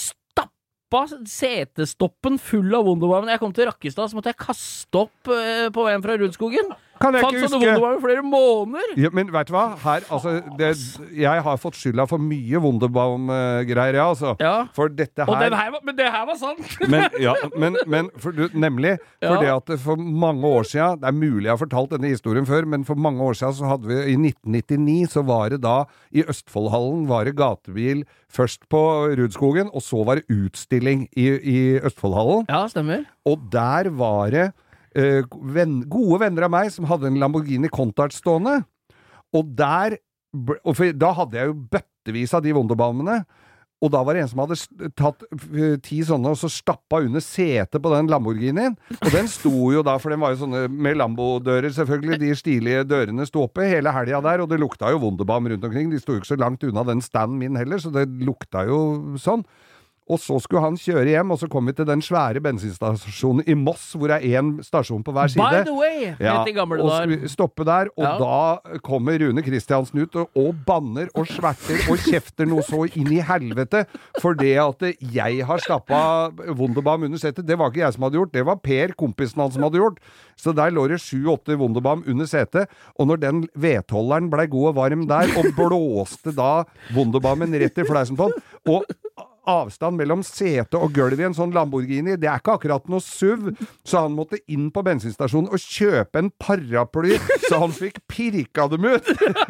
[SPEAKER 3] stappa setestoppen full av Wunderbaum. Når jeg kom til Rakkestad, så måtte jeg kaste opp eh, på veien fra Rudskogen.
[SPEAKER 2] Kan jeg
[SPEAKER 3] Fant
[SPEAKER 2] ikke
[SPEAKER 3] sånne
[SPEAKER 2] huske
[SPEAKER 3] Wunderbaum i flere måneder.
[SPEAKER 2] ja, Men vet du hva? Her, altså, det, jeg har fått skylda for mye Wunderbaum-greier, ja, altså.
[SPEAKER 3] Ja.
[SPEAKER 2] For dette
[SPEAKER 3] Og
[SPEAKER 2] her
[SPEAKER 3] den her var, men det her var sant!
[SPEAKER 2] Men, ja, men, men for, du, nemlig
[SPEAKER 3] Ja.
[SPEAKER 2] fordi at det for mange år siden, det er mulig jeg har fortalt denne historien før, men for mange år siden så hadde vi, i nitten nittini, så var det da, i Østfoldhallen var det gatebil først på Rudskogen, og så var det utstilling i, i Østfoldhallen,
[SPEAKER 3] Ja, stemmer.
[SPEAKER 2] og der var det eh, venn, gode venner av meg som hadde en Lamborghini Countach stående, og der, ble- og for, da hadde jeg jo bøttevis av de Wunderbaumene, og da var det en som hadde s- tatt eh, ti sånne, og så stappa under setet på den Lamborghinien. Og den sto jo da, for den var jo sånne med Lambo-dører, selvfølgelig. De stilige dørene sto oppe hele helga der, og det lukta jo Wunderbaum rundt omkring. De sto jo ikke så langt unna den standen min heller, så det lukta jo sånn. og så skulle han kjøre hjem, og så kom vi til den svære bensinstasjonen i Moss, hvor det er en stasjon på hver side.
[SPEAKER 3] By the way,
[SPEAKER 2] ja,
[SPEAKER 3] helt i gamle
[SPEAKER 2] og
[SPEAKER 3] dager.
[SPEAKER 2] stoppe der, og
[SPEAKER 3] Ja.
[SPEAKER 2] da kommer Rune Kristiansen ut og, og banner og sverter og kjefter noe så inn i helvete, for det at jeg har stappet Wunderbaum under setet, det var ikke jeg som hadde gjort, det var Per, kompisen han som hadde gjort. Så der lå det sju-åtte Wunderbaum under setet, og når den vedholderen ble god og varm der, og blåste da Wunderbaumen rett i fleisen på den, og avstand mellom sete og gulv i en sånn Lamborghini, det er ikke akkurat noe suv, så han måtte inn på bensinstasjonen og kjøpe en paraply, så han fikk pirka dem ut.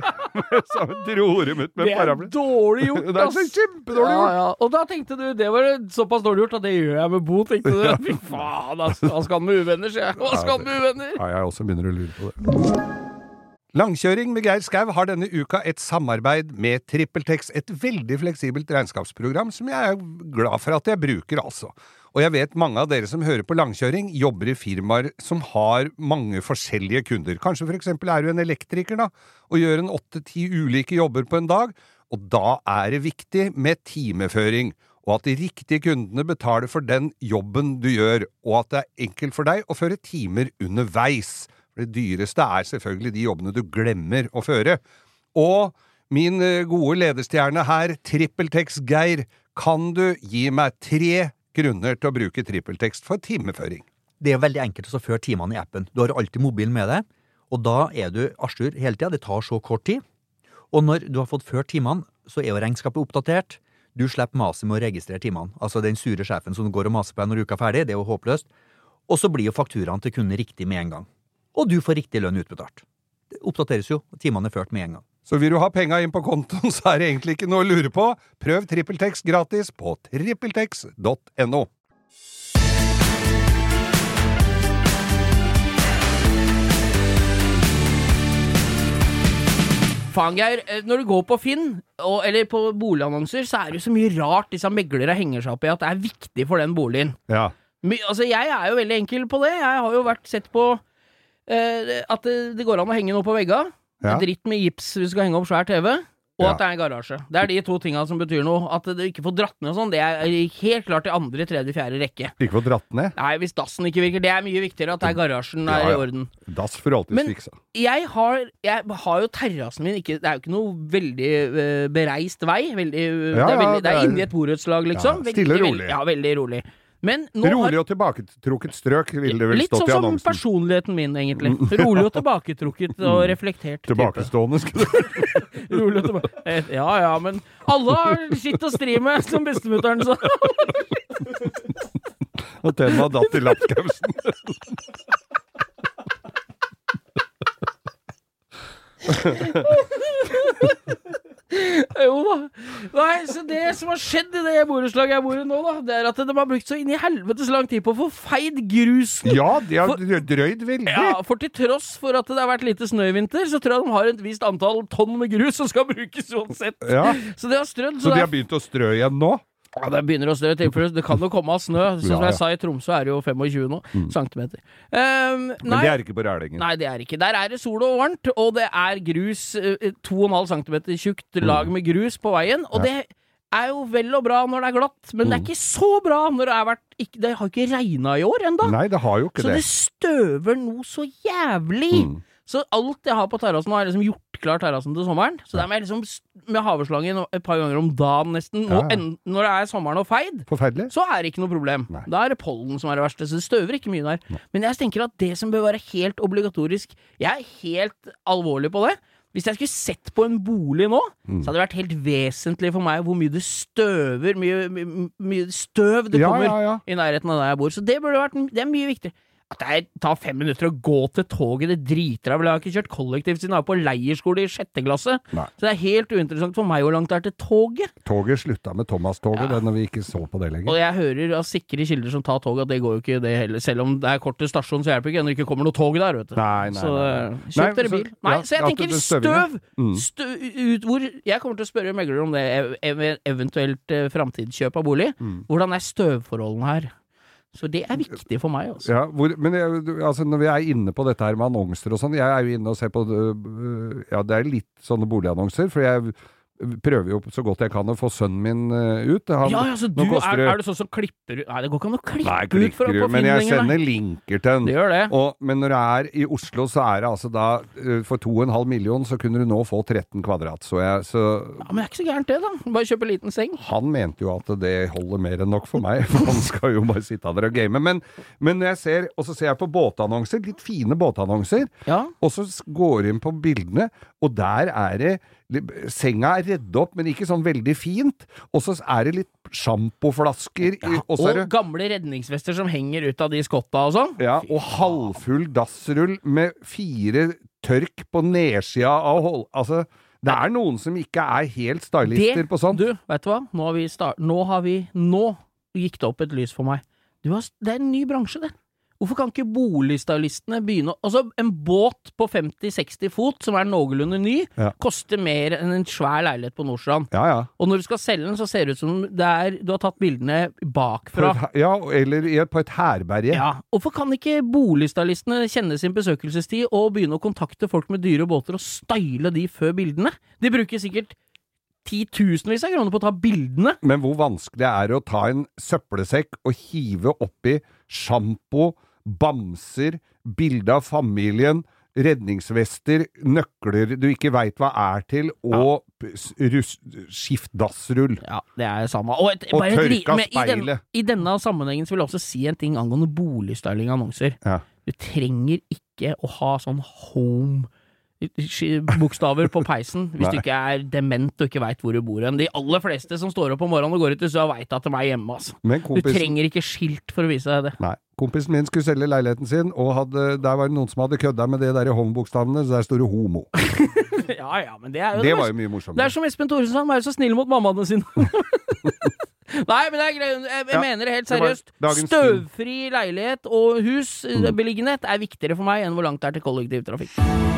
[SPEAKER 2] Så han dro dem ut med paraply.
[SPEAKER 3] Det er dårlig gjort, ass!
[SPEAKER 2] Det er så kjempedårlig gjort!
[SPEAKER 3] Ja, ja. Og da tenkte du, det var såpass dårlig gjort at det gjør jeg med Bo, tenkte du. Fy faen, ass, hva skal han med uvenner, sier jeg. Hva skal han med uvenner?
[SPEAKER 2] Ja, jeg også begynner å lure på det. Langkjøring med Geir Skau har denne uka et samarbeid med TrippelTex, et veldig fleksibelt regnskapsprogram som jeg er glad for at jeg bruker altså. Og jeg vet mange av dere som hører på langkjøring jobber i firmaer som har mange forskjellige kunder. Kanskje for eksempel er du en elektriker da, og gjør en åtte-ti ulike jobber på en dag, og da er det viktig med timeføring, og at de riktige kundene betaler for den jobben du gjør, og at det er enkelt for deg å føre timer underveis. Det dyreste er selvfølgelig de jobbene du glemmer å føre. Og min gode lederstjerne her, TrippelTex Geir, kan du gi meg tre grunner til å bruke TrippelTex for timeføring?
[SPEAKER 1] Det er veldig enkelt å føre timene i appen. Du har alltid mobilen med deg, og da er du arsur hele tiden. Det tar så kort tid. Og når du har fått ført timene, så er jo regnskapet oppdatert. Du slipper maset med å registrere timene. Altså den sure sjefen som går og maser på deg når uka er ferdig, det er jo håpløst. Og så blir jo fakturaen til kunden riktig med en gang. Og du får riktig lønn utbetalt. Det oppdateres jo, og timene er ført med en gang.
[SPEAKER 2] Så vil du ha penga inn på kontoen, så er det egentlig ikke noe å lure på. Prøv TrippelTex gratis på trippeltex punktum no.
[SPEAKER 3] Faen, Geir, når du går på Finn, og, eller på boligannonser, så er det jo så mye rart disse meglere henger seg opp i at det er viktig for den boligen.
[SPEAKER 2] Ja.
[SPEAKER 3] My, altså, jeg er jo veldig enkel på det. Jeg har jo vært sett på eh, at det, det går an å henge noe på vegga.
[SPEAKER 2] Ja.
[SPEAKER 3] Dritt med gips hvis du skal henge opp svær T V. Og
[SPEAKER 2] Ja.
[SPEAKER 3] at det er en garasje. Det er de to tingene som betyr noe. At du ikke får dratt ned og sånn, det er helt klart i andre, tredje, fjerde rekke.
[SPEAKER 2] Ikke få dratt ned.
[SPEAKER 3] Nei, hvis dassen ikke virker, det er mye viktigere at det er garasjen
[SPEAKER 2] Ja,
[SPEAKER 3] er
[SPEAKER 2] ja.
[SPEAKER 3] i orden.
[SPEAKER 2] Dass for alltid
[SPEAKER 3] Men-
[SPEAKER 2] fiksa.
[SPEAKER 3] Jeg har, jeg har jo terrassen min ikke, det er jo ikke noe veldig uh, bereist vei. Veldig, uh,
[SPEAKER 2] Ja,
[SPEAKER 3] det, er
[SPEAKER 2] ja,
[SPEAKER 3] veldig, det
[SPEAKER 2] det
[SPEAKER 3] er
[SPEAKER 2] er-
[SPEAKER 3] inni et borettslag, liksom.
[SPEAKER 2] Ja, stille og
[SPEAKER 3] Veldig,
[SPEAKER 2] rolig.
[SPEAKER 3] Ja, veldig rolig. Men nå har
[SPEAKER 2] Rolig og tilbaketrukket strøk ville det vel
[SPEAKER 3] litt
[SPEAKER 2] stått
[SPEAKER 3] sånn
[SPEAKER 2] i
[SPEAKER 3] som
[SPEAKER 2] annonsen.
[SPEAKER 3] personligheten min, egentlig. Rolig og tilbaketrukket og reflektert. type.
[SPEAKER 2] Tilbakestående skulle det.
[SPEAKER 3] Rolig og tilbake... Eh, Ja, ja, men alle har sitt å stri med, som bestemutteren sa.
[SPEAKER 2] Og den var datt i lapskausen.
[SPEAKER 3] Jo da. Nei, så det som har skjedd i det borettslaget jeg bor i nå, da, det er at de har brukt så inn i helvetes lang tid på å få feid grusen.
[SPEAKER 2] Ja, de har
[SPEAKER 3] For-
[SPEAKER 2] drøyd veldig.
[SPEAKER 3] Ja, for til tross for at det har vært lite snø i vinter, så tror jeg de har et visst antall tonn med grus som skal brukes uansett.
[SPEAKER 2] Ja.
[SPEAKER 3] Så det har strødd.
[SPEAKER 2] Så de
[SPEAKER 3] det
[SPEAKER 2] har begynt å strø igjen nå?
[SPEAKER 3] Ja, det begynner å snø i tilfelle. Det kan jo komme av snø. Så
[SPEAKER 2] Ja,
[SPEAKER 3] som jeg
[SPEAKER 2] ja.
[SPEAKER 3] sa, i Tromsø er det jo tjuefem nå, centimeter. Um,
[SPEAKER 2] Men
[SPEAKER 3] nei,
[SPEAKER 2] det er ikke på Rælingen.
[SPEAKER 3] nei, det er ikke. Der er det sol og varmt, og det er grus, eh, to og en halv centimeter tjukt lag med grus på veien, og det er jo vel og bra når det er glatt, men det er ikke så bra når det har vært ikke, det har ikke regnet i år enda.
[SPEAKER 2] Nei, det har jo ikke
[SPEAKER 3] Så
[SPEAKER 2] det.
[SPEAKER 3] det støver noe så jævlig.
[SPEAKER 2] Mm.
[SPEAKER 3] Så alt jeg har på terrassen nå er liksom gjort klar terrassen til sommeren. Så det er med, liksom, med haveslangen et par ganger om dagen nesten. Nå,
[SPEAKER 2] Ja, ja.
[SPEAKER 3] en, når det er sommeren og feid,
[SPEAKER 2] Forferdelig.
[SPEAKER 3] så er det ikke noe problem.
[SPEAKER 2] Nei.
[SPEAKER 3] Da er det pollen som er det verste, så det støver ikke mye der. Men jeg tenker at det som bør være helt obligatorisk, jeg er helt alvorlig på det. Hvis jeg skulle sett på en bolig nå,
[SPEAKER 2] Mm.
[SPEAKER 3] så hadde det vært helt vesentlig for meg hvor mye det støver, mye, mye, mye støv det
[SPEAKER 2] Ja,
[SPEAKER 3] kommer
[SPEAKER 2] ja, ja.
[SPEAKER 3] i nærheten av der jeg bor. Så det burde vært, det er mye viktig. At det tar fem minutter å gå til toget, det driter jeg vel. Jeg har ikke kjørt kollektivt siden jeg var på leierskole i sjette klasse.
[SPEAKER 2] Nei.
[SPEAKER 3] Så det er helt uinteressant for meg hvor langt det er til toget.
[SPEAKER 2] Toget slutta med Thomas-toget,
[SPEAKER 3] Ja.
[SPEAKER 2] det når vi ikke så på det
[SPEAKER 3] Og
[SPEAKER 2] lenger.
[SPEAKER 3] jeg hører av sikre kilder som tar tog at det går jo ikke det heller. Selv om det er kort til stasjonen, så hjelper det ikke når det ikke kommer noe tog der, vet du.
[SPEAKER 2] Nei, nei,
[SPEAKER 3] Så
[SPEAKER 2] nei,
[SPEAKER 3] eh,
[SPEAKER 2] nei.
[SPEAKER 3] kjøp
[SPEAKER 2] Nei,
[SPEAKER 3] dere
[SPEAKER 2] så-
[SPEAKER 3] bil. Nei,
[SPEAKER 2] ja,
[SPEAKER 3] så jeg
[SPEAKER 2] at
[SPEAKER 3] tenker
[SPEAKER 2] det støver,
[SPEAKER 3] støv!
[SPEAKER 2] Mm.
[SPEAKER 3] Støv ut hvor Jeg kommer til å spørre megler om det, ev ev eventuelt eh, framtidskjøp av bolig.
[SPEAKER 2] Mm.
[SPEAKER 3] Hvordan er støvforholdene her? Så det er viktig for meg, altså.
[SPEAKER 2] Ja, hvor, men jeg, du- altså, når vi er inne på dette her med annonser og sånn, jeg er jo inne og ser på øh, ja, det er litt sånne boligannonser, for jeg prøver jo så godt jeg kan å få sønnen min uh, ut. Han,
[SPEAKER 3] ja, altså du, er,
[SPEAKER 2] det,
[SPEAKER 3] er du sånn som klipper ut? Nei, det går ikke an å klippe
[SPEAKER 2] nei,
[SPEAKER 3] ut for å få
[SPEAKER 2] men jeg
[SPEAKER 3] lenger,
[SPEAKER 2] sender linker til den.
[SPEAKER 3] Det gjør det.
[SPEAKER 2] Og, men når du er i Oslo, så er det altså da, uh, for to og en halv million, så kunne du nå få tretten kvadrat. Så jeg, så,
[SPEAKER 3] ja, men det er ikke så gærent det da. Bare kjøpe en liten seng.
[SPEAKER 2] Han mente jo at det holder mer enn nok for meg, for han skal jo bare sitte der og game. Men, men når jeg ser, og så ser jeg på båtannonser, litt fine båtannonser,
[SPEAKER 3] ja.
[SPEAKER 2] og så går jeg inn på bildene, og der er det senga er redd opp, men ikke sånn veldig fint, og så er det litt sjampoflasker
[SPEAKER 3] ja, og, og gamle redningsvester som henger ut av de skotta og sånn.
[SPEAKER 2] Ja, og halvfull dassrull med fire tørk på nedsida av hold, altså det er noen som ikke er helt stylister på sånt.
[SPEAKER 3] Du, vet du hva? Nå har vi start, nå har vi, nå gikk det opp et lys for meg. Du har, det er en ny bransje det. Hvorfor kan ikke boligstylistene begynne, altså en båt på femti seksti fot, som er noenlunde ny,
[SPEAKER 2] ja.
[SPEAKER 3] koster mer enn en svær leilighet på Nordstrand.
[SPEAKER 2] Ja, ja.
[SPEAKER 3] Og når du skal selge den, så ser det ut som det er, du har tatt bildene bakfra.
[SPEAKER 2] Et, ja, eller på et herberge.
[SPEAKER 3] Ja, hvorfor kan ikke boligstylistene kjenne sin besøkelsestid og begynne å kontakte folk med dyre båter og style de før bildene? De bruker sikkert titusenvis av kroner på å ta bildene.
[SPEAKER 2] Men hvor vanskelig er det å ta en søppelsekk og hive oppi shampoo, bamser, bilde av familien, redningsvester, nøkler du ikke vet hva er til, og ja. skiftdassrull.
[SPEAKER 3] Ja, det er det samme. Og, et,
[SPEAKER 2] og
[SPEAKER 3] bare et,
[SPEAKER 2] tørka
[SPEAKER 3] men, i, den,
[SPEAKER 2] speilet.
[SPEAKER 3] I denne sammenhengen så vil jeg også si en ting angående boligstyling-annonser.
[SPEAKER 2] Ja.
[SPEAKER 3] Du trenger ikke å ha sånn home bokstaver på peisen hvis du ikke er dement og ikke vet hvor du bor hen. De aller fleste som står opp om morgenen og går ut, så vet at de er hjemme. Altså.
[SPEAKER 2] Kompisen,
[SPEAKER 3] du trenger ikke skilt for å vise deg det.
[SPEAKER 2] Nei. Kompisen min skulle selge leiligheten sin, og hadde, der var det noen som hadde kødda med det der i home-bokstavene, så der står det homo.
[SPEAKER 3] ja, ja, men det er jo
[SPEAKER 2] det var jo mye morsommere.
[SPEAKER 3] Det er som Espen Thoresen sa, vær så snill mot mammaene sine. Nei, men det er greit. Jeg, jeg ja, mener det helt seriøst. Det støvfri leilighet og hus, mm. beliggenhet, er viktigere for meg enn hvor langt det er til kollektivtrafikk.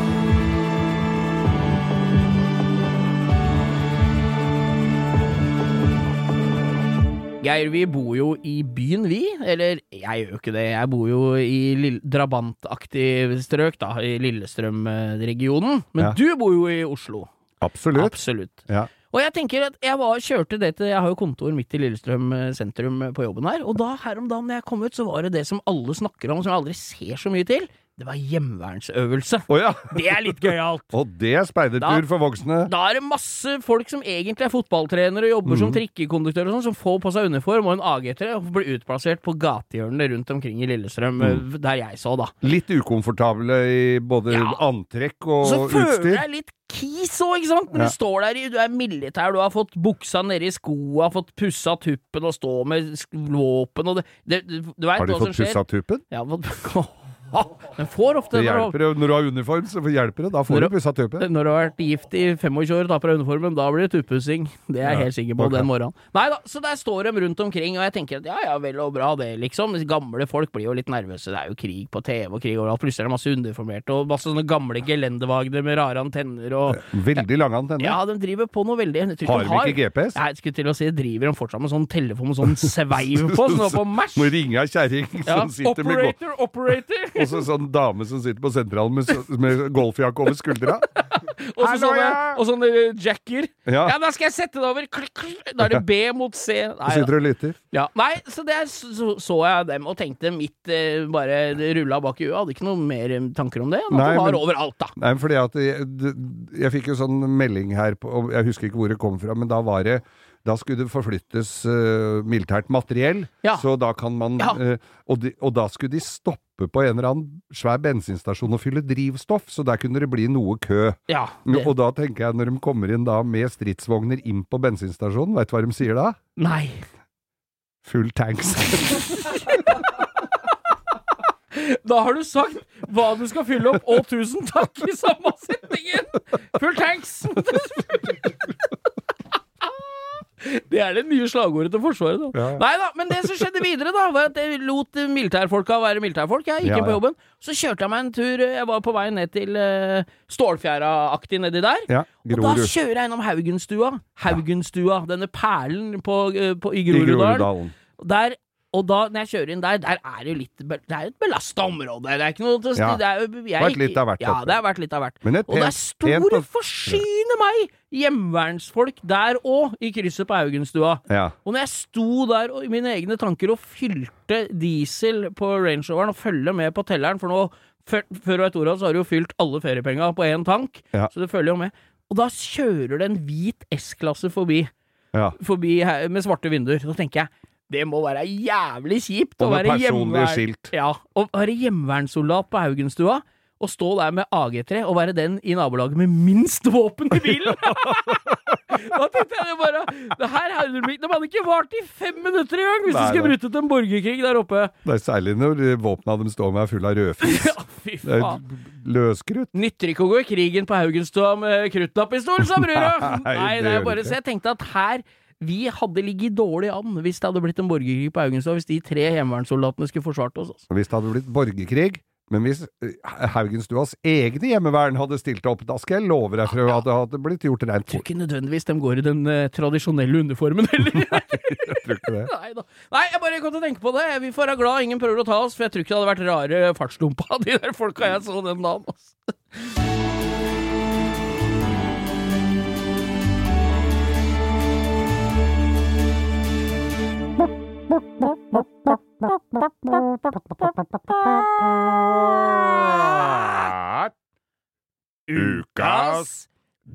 [SPEAKER 3] Geir, vi bor jo i byen, vi. Eller, jeg gjør jo ikke det. Jeg bor jo i Lill- drabantaktig strøk, da, i Lillestrøm-regionen. Men ja. Du bor jo i Oslo.
[SPEAKER 2] Absolutt.
[SPEAKER 3] Absolutt.
[SPEAKER 2] Ja.
[SPEAKER 3] Og jeg tenker at jeg var, kjørte det til, jeg har jo kontor midt i Lillestrøm sentrum på jobben her, og da her om dagen når jeg kom ut, så var det det som alle snakker om, som jeg aldri ser så mye til. Det var hjemmevernsøvelse.
[SPEAKER 2] Oh, ja.
[SPEAKER 3] Det er litt gøyalt.
[SPEAKER 2] Og det er speidertur for voksne.
[SPEAKER 3] Da er det masse folk som egentlig er fotballtrenere og jobber mm. som trikkekonduktør og sånn, som får på seg uniform og en A G tre og blir utplassert på gatehjørnene rundt omkring i Lillestrøm, mm. der jeg så da.
[SPEAKER 2] Litt ukomfortable i både ja. antrekk og
[SPEAKER 3] så
[SPEAKER 2] utstyr.
[SPEAKER 3] Så føler jeg litt kis òg, ikke sant? Når ja. du står der, du er militær, du har fått buksa nede i skoa, fått pussa tuppen og stå med våpen og det, det, du, du vet
[SPEAKER 2] har du fått pussa tuppen?
[SPEAKER 3] Ja, fått men får ofte
[SPEAKER 2] det hjelper det, når du har uniform så hjelper det, da får når, du pussa tuppen.
[SPEAKER 3] Når du har vært gift i femogtjue år og tar på deg uniformen, da blir det tuppussing. Det er jeg ja, helt sikker på okay. den morgenen. Nei da, så der står de rundt omkring, og jeg tenker at ja, ja, vel og bra det, liksom. Gamle folk blir jo litt nervøse, det er jo krig på T V og krig overalt, plutselig er det masse uniformerte og masse sånne gamle gelendevagner med rare antenner og
[SPEAKER 2] veldig lange antenner.
[SPEAKER 3] Ja, de driver på noe veldig.
[SPEAKER 2] Har de ikke G P S?
[SPEAKER 3] Jeg skulle til å si, driver de fortsatt med sånn telefon med sånn sveiv på, sånn på marsj.
[SPEAKER 2] Må ringe av kjerring
[SPEAKER 3] ja,
[SPEAKER 2] som sitter
[SPEAKER 3] operator,
[SPEAKER 2] med
[SPEAKER 3] operator.
[SPEAKER 2] Og så sånn dame som sitter på sentralen med, med golfjakke over skuldra.
[SPEAKER 3] og, så sånne, ja. og sånne jacker. Ja. ja, da skal jeg sette det over. Da er det B mot C. Nei,
[SPEAKER 2] og sitter og lytter.
[SPEAKER 3] Ja. Nei, så der så, så jeg dem og tenkte mitt eh, bare det rullet bak i huet. Hadde ikke noe mer tanker om det. At
[SPEAKER 2] nei,
[SPEAKER 3] det var
[SPEAKER 2] men,
[SPEAKER 3] overalt, da.
[SPEAKER 2] Nei, fordi at jeg, jeg fikk jo sånn melding her på, og jeg husker ikke hvor det kom fra, men da var det da skulle det forflyttes uh, militært materiell, ja. så da kan man ja. uh, og, de, og da skulle de stoppe på en eller annen svær bensinstasjon og fylle drivstoff, så der kunne det bli noe kø.
[SPEAKER 3] Ja, det...
[SPEAKER 2] Og da tenker jeg, når de kommer inn da med stridsvogner inn på bensinstasjonen, vet du hva de sier da?
[SPEAKER 3] Nei.
[SPEAKER 2] Full tanks.
[SPEAKER 3] Da har du sagt hva du skal fylle opp, og tusen takk i samme setningen. Full tanks. Det er det nye slagordet til Forsvaret da. Ja, ja. Neida, men det som skjedde videre da, var at jeg lot militærfolka være militærfolk. Jeg gikk inn på jobben, så kjørte jeg meg en tur. Jeg var på vei ned til uh, Stålfjæra-aktig nedi der.
[SPEAKER 2] Ja,
[SPEAKER 3] og da kjører jeg innom Haugenstua. Haugenstua, denne perlen på, uh, på, i Groruddalen. Der, og da, når jeg kjører inn der, der er det jo litt, det er et belastet område. Det er ikke noe til å
[SPEAKER 2] ja,
[SPEAKER 3] det er jo, jeg,
[SPEAKER 2] vært litt av hvert.
[SPEAKER 3] Ja, det har vært litt av hvert.
[SPEAKER 2] Men et
[SPEAKER 3] og det er store
[SPEAKER 2] pent,
[SPEAKER 3] forsyne med meg hjemvernsfolk der også, i krysset på Haugenstua.
[SPEAKER 2] Ja.
[SPEAKER 3] Og når jeg sto der og, i mine egne tanker og fylte diesel på Range Roveren og følge med på telleren, for nå, før, før og et ordet, så har du jo fylt alle feriepenga på en tank,
[SPEAKER 2] Ja.
[SPEAKER 3] så det følger jo med. Og da kjører det en hvit S-klasse forbi,
[SPEAKER 2] Ja.
[SPEAKER 3] forbi her, med svarte vinduer. Da tenker jeg, det må være jævlig kjipt å
[SPEAKER 2] Og med
[SPEAKER 3] være
[SPEAKER 2] personlig
[SPEAKER 3] hjemvern-
[SPEAKER 2] skilt.
[SPEAKER 3] Ja, å være hjemvernsoldat på Haugenstua, og stå der med A G tre og være den i nabolaget med minst våpen i bilen. Da tenkte jeg det bare, det her er det hadde ikke vart i fem minutter i gang hvis
[SPEAKER 2] Nei,
[SPEAKER 3] du skulle
[SPEAKER 2] nei.
[SPEAKER 3] brutt ut en borgerkrig der oppe.
[SPEAKER 2] Det er særlig når våpnene de står med er full av rødfis.
[SPEAKER 3] Ja, fy
[SPEAKER 2] Det er
[SPEAKER 3] faen.
[SPEAKER 2] løskrutt.
[SPEAKER 3] Nytter ikke å gå i krigen på Haugenstua med kruttlappistol, sa brura.
[SPEAKER 2] Nei,
[SPEAKER 3] Nei,
[SPEAKER 2] det
[SPEAKER 3] det er
[SPEAKER 2] gjør
[SPEAKER 3] bare,
[SPEAKER 2] det ikke.
[SPEAKER 3] så jeg tenkte at her, vi hadde ligget dårlig an hvis det hadde blitt en borgerkrig på Haugenstua, hvis de tre hjemmevernsoldatene skulle forsvart oss. Altså.
[SPEAKER 2] Hvis det hadde blitt borgerkrig, men hvis eh, Haugenstuas egne hjemmevern hadde stilt opp, da skal jeg love deg for at det hadde blitt gjort rent
[SPEAKER 3] Jeg tror
[SPEAKER 2] fort.
[SPEAKER 3] ikke nødvendigvis de går i den uh, tradisjonelle uniformen heller.
[SPEAKER 2] Jeg tror ikke det.
[SPEAKER 3] Nei da. Nei, jeg bare kom til å tenke på det. Vi får være glad ingen prøver å ta oss, for jeg tror ikke det hadde vært rare fartsdumpa av de der folka jeg så den dagen. Altså.
[SPEAKER 2] Ukas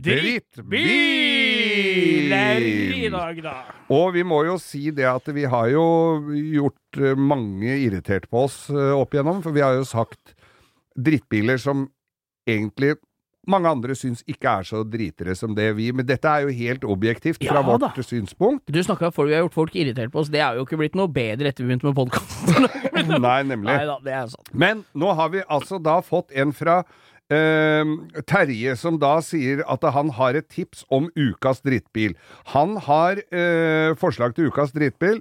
[SPEAKER 3] drittbiler i dag, da.
[SPEAKER 2] Og vi må jo si det at vi har jo gjort eh, mange irritert på oss eh, opp igjennom, for vi har jo sagt drittbiler som egentlig mange andre syns ikke er så dritere som det vi, men dette er jo helt objektivt fra
[SPEAKER 3] Ja,
[SPEAKER 2] vårt
[SPEAKER 3] da.
[SPEAKER 2] synspunkt.
[SPEAKER 3] Du snakket om folk, vi har gjort folk irritert på oss. Det har jo ikke blitt noe bedre etter vi begynte med podcasten.
[SPEAKER 2] Nei, nemlig.
[SPEAKER 3] Nei da, det er sant.
[SPEAKER 2] Men nå har vi altså da fått en fra eh, Terje, som da sier at han har et tips om ukas drittbil. Han har eh, forslag til ukas drittbil.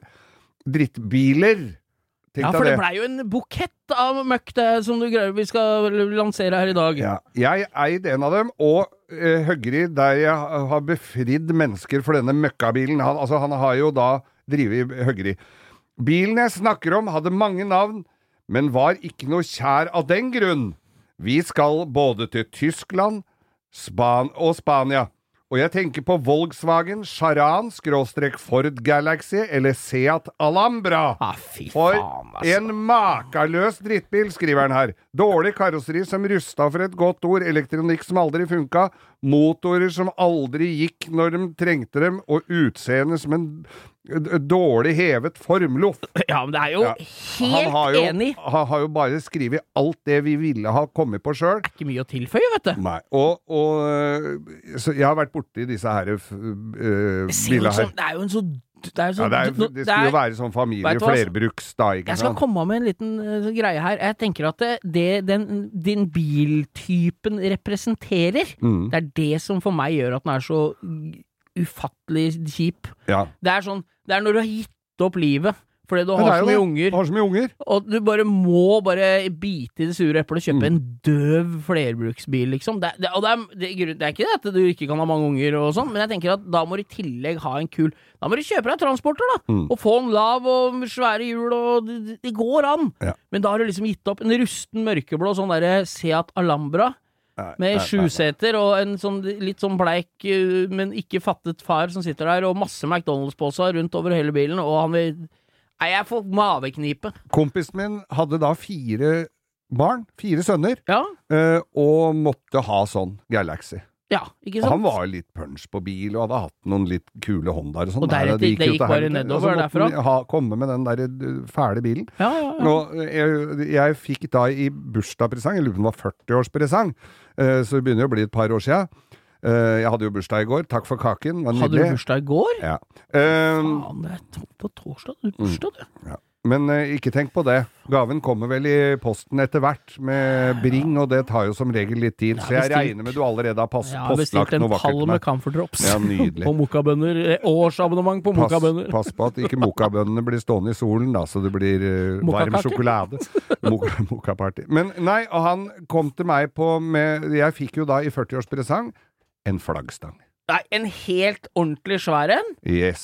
[SPEAKER 2] Drittbiler. Tenk
[SPEAKER 3] Ja,
[SPEAKER 2] deg
[SPEAKER 3] for det
[SPEAKER 2] det.
[SPEAKER 3] blei jo en bukett av møkk det, som du greier vi skal lansere her i dag.
[SPEAKER 2] Ja, jeg eide en av dem, og eh, Høgri, der jeg har befridd mennesker for denne møkkabilen. Han, altså, han har jo da drivet Høgri. Bilen jeg snakker om hadde mange navn, men var ikke noe kjær av den grunn. Vi skal både til Tyskland Span og Spania. Og jeg tenker på Volkswagen Charan, skråstrek Ford Galaxy eller Seat Alhambra.
[SPEAKER 3] Ah, fy
[SPEAKER 2] For
[SPEAKER 3] faen, altså.
[SPEAKER 2] en makaløs drittbil, skriver han her. Dårlig karosseri som rusta for et godt ord, elektronikk som aldri funka, motorer som aldri gikk når de trengte dem, og utseende som en d- dårlig hevet formloff.
[SPEAKER 3] Ja, men det er jo
[SPEAKER 2] Ja. Han
[SPEAKER 3] helt
[SPEAKER 2] har jo,
[SPEAKER 3] enig.
[SPEAKER 2] Han har jo bare skrevet alt det vi ville ha kommet på sjøl.
[SPEAKER 3] Ikke mye å tilføye, vet du.
[SPEAKER 2] Nei. Og, og øh, så jeg har vært borti disse her øh,
[SPEAKER 3] Det ser jo
[SPEAKER 2] bilene
[SPEAKER 3] ut som,
[SPEAKER 2] her.
[SPEAKER 3] det er jo en så det er jo så,
[SPEAKER 2] Ja, det, er,
[SPEAKER 3] nå-
[SPEAKER 2] det skulle jo være sånn familie,
[SPEAKER 3] Vet du hva?
[SPEAKER 2] flerbruks da, ikke
[SPEAKER 3] Jeg skal
[SPEAKER 2] sant?
[SPEAKER 3] komme med en liten eh, greie her. Jeg tenker at det, det den, din biltypen representerer,
[SPEAKER 2] Mm.
[SPEAKER 3] det er det som for meg gjør at den er så ufattelig kjip.
[SPEAKER 2] Ja.
[SPEAKER 3] Det er sånn, det er når du har gitt opp livet, fordi du
[SPEAKER 2] Men det
[SPEAKER 3] har
[SPEAKER 2] er
[SPEAKER 3] så
[SPEAKER 2] jo
[SPEAKER 3] mye
[SPEAKER 2] det.
[SPEAKER 3] unger,
[SPEAKER 2] Har så mye unger.
[SPEAKER 3] og du bare må bare bite i det sure eplet og kjøpe
[SPEAKER 2] Mm.
[SPEAKER 3] en døv flerbruksbil, liksom. Det, det, og det er, det, er grunn- det er ikke det at du ikke kan ha mange unger og sånn, men jeg tenker at da må du i tillegg ha en kul, da må du kjøpe deg transporter da,
[SPEAKER 2] Mm.
[SPEAKER 3] og få en lav og svære hjul, og det, det- det går an.
[SPEAKER 2] Ja.
[SPEAKER 3] Men da har du liksom gitt opp en rusten mørkeblå sånn derre Seat Alhambra,
[SPEAKER 2] Nei,
[SPEAKER 3] med
[SPEAKER 2] nei, nei,
[SPEAKER 3] sjuseter og en sånn litt sånn bleik, uh, men ikke fattet far som sitter der, og masse McDonald's-poser rundt over hele bilen, og han vil Nei, jeg får maveknipe.
[SPEAKER 2] Kompisen min hadde da fire barn, fire sønner,
[SPEAKER 3] Ja,
[SPEAKER 2] eh, og måtte ha sånn Galaxy.
[SPEAKER 3] ja, ikke
[SPEAKER 2] Og
[SPEAKER 3] sant?
[SPEAKER 2] han var litt punch på bil, og hadde hatt noen litt kule Hondaer og sånn.
[SPEAKER 3] Og deretter-
[SPEAKER 2] Nei,
[SPEAKER 3] det
[SPEAKER 2] jo
[SPEAKER 3] gikk
[SPEAKER 2] til
[SPEAKER 3] bare
[SPEAKER 2] helvete.
[SPEAKER 3] nedover
[SPEAKER 2] Og så måtte
[SPEAKER 3] derfra?
[SPEAKER 2] han Ha, komme med den der eh, fæle bilen.
[SPEAKER 3] Ja, ja, ja.
[SPEAKER 2] Og jeg, jeg fikk da i bursdagspresang, jeg lurer på om det var førti-årspresang, eh, så det begynner jo å bli et par år siden. Eh, jeg hadde jo bursdag i går, takk for kaken, var
[SPEAKER 3] Hadde du
[SPEAKER 2] nydelig.
[SPEAKER 3] bursdag i går?
[SPEAKER 2] Ja. Eh,
[SPEAKER 3] Faen, det er to- på torsdag, du har bursdag, du.
[SPEAKER 2] ja. Men eh, ikke tenk på det. Gaven kommer vel i posten etter hvert med Bring, og det tar jo som regel litt tid, så jeg
[SPEAKER 3] bestilt-
[SPEAKER 2] regner med du allerede har pass,
[SPEAKER 3] Jeg har bestilt
[SPEAKER 2] postlagt
[SPEAKER 3] en
[SPEAKER 2] noe vakkert
[SPEAKER 3] pall
[SPEAKER 2] til
[SPEAKER 3] med
[SPEAKER 2] meg.
[SPEAKER 3] Camphor Drops.
[SPEAKER 2] Ja, nydelig.
[SPEAKER 3] På mokkabønner. eh, Årsabonnement på
[SPEAKER 2] Pass,
[SPEAKER 3] mokkabønner.
[SPEAKER 2] pass på at ikke mokkabønnene blir stående i solen, da, så det blir eh, varm
[SPEAKER 3] Mokkakake?
[SPEAKER 2] sjokolade. Mok- Mokkaparty. Men nei, og han kom til meg på med Jeg fikk jo da i førti-årspresang en flaggstang.
[SPEAKER 3] Nei, en helt ordentlig svær en?
[SPEAKER 2] Yes.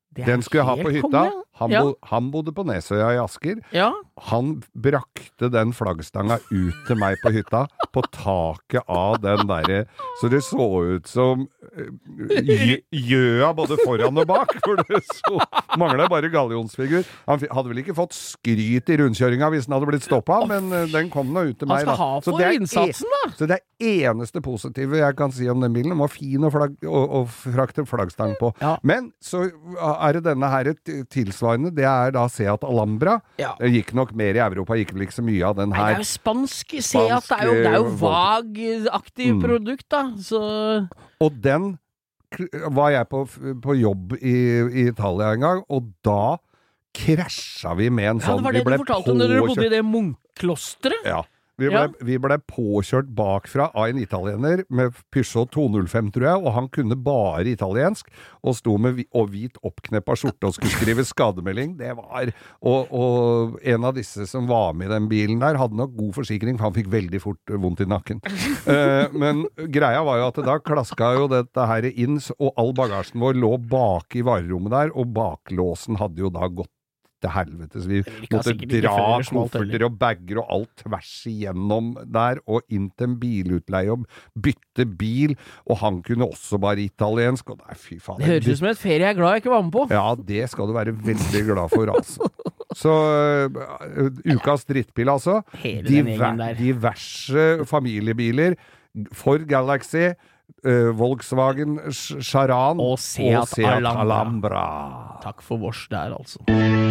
[SPEAKER 3] Det er
[SPEAKER 2] Den skulle jeg ha på
[SPEAKER 3] helt
[SPEAKER 2] hytta.
[SPEAKER 3] konge.
[SPEAKER 2] Han,
[SPEAKER 3] Ja.
[SPEAKER 2] bo, han bodde på Nesøya i Asker.
[SPEAKER 3] Ja.
[SPEAKER 2] Han brakte den flaggstanga ut til meg på hytta, på taket av den derre, så det så ut som uh, gjøa både foran og bak, for det så, manglet bare gallionsfigur. Han hadde vel ikke fått skryt i rundkjøringa hvis den hadde blitt stoppet, men uh, den kom nå ut til meg.
[SPEAKER 3] Han skal
[SPEAKER 2] Da.
[SPEAKER 3] ha
[SPEAKER 2] Så
[SPEAKER 3] for
[SPEAKER 2] det er
[SPEAKER 3] innsatsen, da.
[SPEAKER 2] Så det er eneste positive jeg kan si om den bilen. Den var fin å, flagg, å, å frakte flaggstang på.
[SPEAKER 3] Ja.
[SPEAKER 2] Men så er det denne her t- tilsvarende, det er da Seat Alhambra.
[SPEAKER 3] Ja.
[SPEAKER 2] Det gikk nok mer i Europa, gikk vel ikke så mye av den
[SPEAKER 3] Nei, det
[SPEAKER 2] her.
[SPEAKER 3] er jo spansk. Se at det er jo, det er jo vag-aktiv
[SPEAKER 2] Mm.
[SPEAKER 3] produkt, da. Så
[SPEAKER 2] Og den k- var jeg på, på jobb i, i Italia en gang, og da krasja vi med en
[SPEAKER 3] ja,
[SPEAKER 2] sånn.
[SPEAKER 3] det var det
[SPEAKER 2] vi
[SPEAKER 3] du fortalte om da dere bodde i det munkklosteret.
[SPEAKER 2] Ja. Vi ble,
[SPEAKER 3] Ja.
[SPEAKER 2] vi ble påkjørt bakfra av en italiener med Peugeot to null fem, tror jeg, og han kunne bare italiensk, og sto med hvi- og hvit oppkneppa skjorte og skulle skrive skademelding. Det var og, og en av disse som var med i den bilen der, hadde nok god forsikring, for han fikk veldig fort vondt i nakken. Eh, men greia var jo at da klaska jo dette her inn, og all bagasjen vår lå bak i varerommet der, og baklåsen hadde jo da gått til helvete, så vi
[SPEAKER 3] Vil ikke ha
[SPEAKER 2] måtte
[SPEAKER 3] sikkert ikke
[SPEAKER 2] dra
[SPEAKER 3] før det smalt
[SPEAKER 2] kofferter
[SPEAKER 3] heller.
[SPEAKER 2] og bager og alt tvers igjennom der, og inn til en bilutleie og bytte bil, og han kunne også bare italiensk, og nei, fy faen.
[SPEAKER 3] Det høres ut som et ferie jeg er glad jeg ikke var med på.
[SPEAKER 2] Ja, det skal du være veldig glad for, altså. Så uh, ukas drittbil, altså.
[SPEAKER 3] Hele den gjengen der.
[SPEAKER 2] Diverse familiebiler. Ford Galaxy, uh, Volkswagen Ch- Charan
[SPEAKER 3] Og Seat Alhambra.
[SPEAKER 2] Alhambra.
[SPEAKER 3] Takk for vårs der, altså.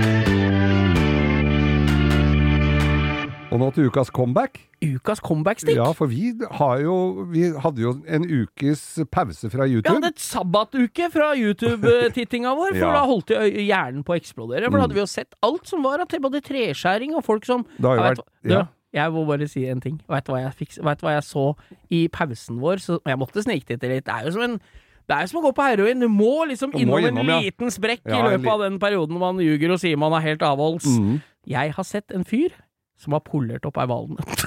[SPEAKER 2] Og nå til ukas comeback.
[SPEAKER 3] Ukas comeback-stikk.
[SPEAKER 2] Ja, for vi, har jo, vi hadde jo en ukes pause fra
[SPEAKER 3] Vi
[SPEAKER 2] YouTube.
[SPEAKER 3] hadde et sabbatuke fra YouTube-tittinga vår, for
[SPEAKER 2] Ja.
[SPEAKER 3] da holdt jo øy- hjernen på å eksplodere. For da
[SPEAKER 2] Mm.
[SPEAKER 3] hadde vi jo sett alt som var av til både treskjæring og folk som
[SPEAKER 2] Det har jo
[SPEAKER 3] Jeg vet
[SPEAKER 2] vært-
[SPEAKER 3] hva-
[SPEAKER 2] ja.
[SPEAKER 3] Du, jeg må bare si en ting. Vet du hva jeg, fikk, vet du hva jeg så i pausen vår? Så jeg måtte sniktitte litt. Det er jo som en det er jo som å gå på heroin. Du må liksom
[SPEAKER 2] Du må
[SPEAKER 3] innom
[SPEAKER 2] innom,
[SPEAKER 3] en
[SPEAKER 2] ja.
[SPEAKER 3] liten sprekk
[SPEAKER 2] Ja,
[SPEAKER 3] i
[SPEAKER 2] en
[SPEAKER 3] løpet
[SPEAKER 2] li-
[SPEAKER 3] av den perioden man ljuger og sier man er helt avholds.
[SPEAKER 2] Mm.
[SPEAKER 3] Jeg har sett en fyr som har pollert opp ei valnøtt.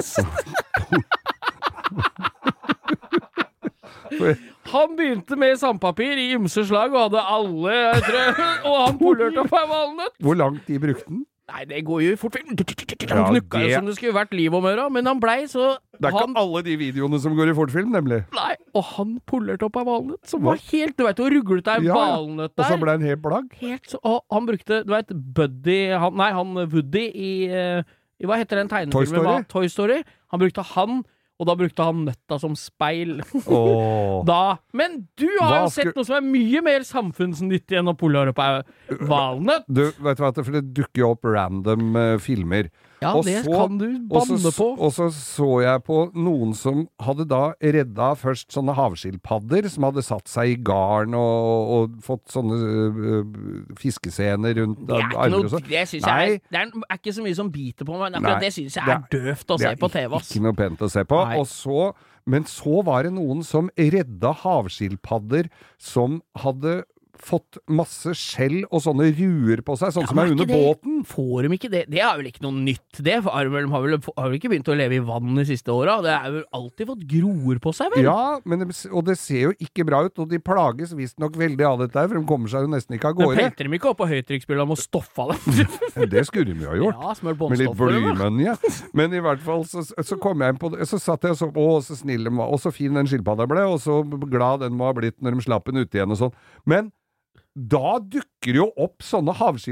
[SPEAKER 3] Han begynte med sandpapir i ymse slag og hadde alle jeg tror, og han pollerte opp ei valnøtt.
[SPEAKER 2] Hvor lang tid brukte den?
[SPEAKER 3] Nei, det går jo i fort. Han
[SPEAKER 2] Ja,
[SPEAKER 3] knukka jo
[SPEAKER 2] det-
[SPEAKER 3] som det skulle vært liv om øra, men han blei så
[SPEAKER 2] Det er
[SPEAKER 3] han,
[SPEAKER 2] ikke alle de videoene som går i fortfilm, nemlig.
[SPEAKER 3] Nei, og han pollerte opp ei valnøtt som
[SPEAKER 2] Hva?
[SPEAKER 3] var helt Du vet hvor ruglet ei
[SPEAKER 2] Ja, ja.
[SPEAKER 3] valnøtt
[SPEAKER 2] Og så
[SPEAKER 3] der?
[SPEAKER 2] ble den helt blagg.
[SPEAKER 3] Helt så Og han brukte Du vet Buddy han, Nei, han Woody i, eh, i Hva heter den
[SPEAKER 2] Toy
[SPEAKER 3] tegnefilmen?
[SPEAKER 2] Story?
[SPEAKER 3] med- Toy Story. Han brukte han, og da brukte han nøtta som speil.
[SPEAKER 2] Åh.
[SPEAKER 3] Da Men du har
[SPEAKER 2] Hva
[SPEAKER 3] jo sett
[SPEAKER 2] skulle-
[SPEAKER 3] noe som er mye mer samfunnsnyttig enn å pollere opp ei valnøtt.
[SPEAKER 2] Du, vet du hva, for det dukker jo opp random eh, filmer.
[SPEAKER 3] Ja,
[SPEAKER 2] Og
[SPEAKER 3] det
[SPEAKER 2] så-
[SPEAKER 3] kan du
[SPEAKER 2] Og så,
[SPEAKER 3] banne på.
[SPEAKER 2] og så så jeg på noen som hadde da redda først sånne havskilpadder som hadde satt seg i garn og, og fått sånne øh, fiskescener rundt
[SPEAKER 3] Det er ikke
[SPEAKER 2] armer
[SPEAKER 3] noe
[SPEAKER 2] og sånn.
[SPEAKER 3] Det syns
[SPEAKER 2] Nei.
[SPEAKER 3] jeg er, det er, er ikke så mye som biter på meg, men akkurat
[SPEAKER 2] Nei,
[SPEAKER 3] det syns jeg
[SPEAKER 2] det
[SPEAKER 3] er døvt å
[SPEAKER 2] Det
[SPEAKER 3] se
[SPEAKER 2] er
[SPEAKER 3] på T V, ass.
[SPEAKER 2] Ikke noe pent å se på.
[SPEAKER 3] Nei.
[SPEAKER 2] Og så, men så var det noen som redda havskilpadder som hadde fått masse skjell og sånne ruer på seg, sånn
[SPEAKER 3] Ja,
[SPEAKER 2] som
[SPEAKER 3] men
[SPEAKER 2] er
[SPEAKER 3] er
[SPEAKER 2] under
[SPEAKER 3] ikke det-
[SPEAKER 2] båten.
[SPEAKER 3] Får de ikke det? Det er vel ikke noe nytt, det? Har de vel, har vel, har vel ikke begynt å leve i vann de siste åra? Det er vel alltid fått gror på seg, vel?
[SPEAKER 2] Ja, men det, og det ser jo ikke bra ut, og de plages visstnok veldig av dette her, for de kommer seg jo nesten ikke av
[SPEAKER 3] Men
[SPEAKER 2] gårde.
[SPEAKER 3] pelter de ikke opp på høytrykksspylla med å stoffe dem?
[SPEAKER 2] Det skulle de jo ha gjort.
[SPEAKER 3] Ja, smør
[SPEAKER 2] Med litt
[SPEAKER 3] båndstoff for dem, da.
[SPEAKER 2] blymunje. Men i hvert fall så, så kom jeg inn på det. Så satt jeg og så Å, så snill den var, og så fin den skilpadda ble, og så glad den må ha blitt når de slapp den ute igjen og sånn. Men da dukker jo opp sånne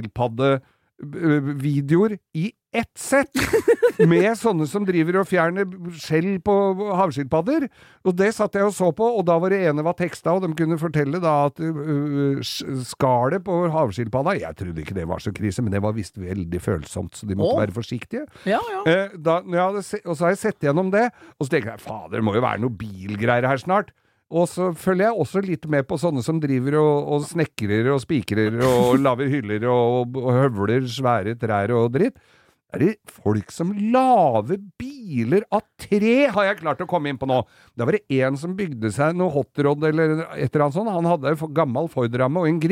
[SPEAKER 2] havskilpaddevideoer i ett sett, med sånne som driver og fjerner skjell på havskilpadder. Og det satt jeg og så på, og da var det ene var teksta, og de kunne fortelle da at uh, skalet på havskilpadda, jeg trodde ikke det var så krise, men det var visst veldig følsomt, så de måtte
[SPEAKER 3] Å.
[SPEAKER 2] være forsiktige.
[SPEAKER 3] Ja, ja.
[SPEAKER 2] Eh, da, når jeg hadde se, og så har jeg sett gjennom det, og så tenker jeg, fader, det må jo være noe bilgreier her snart. Og så følger jeg også litt med på sånne som driver og, og snekrer og spikrer og lager hyller og, og høvler svære trær og dritt. Er det folk som laver biler av tre, har jeg klart å komme inn på nå. Da var det en som bygde seg noe hotrod eller et eller annet sånt. Han hadde en gammel Ford-ramme og en grill,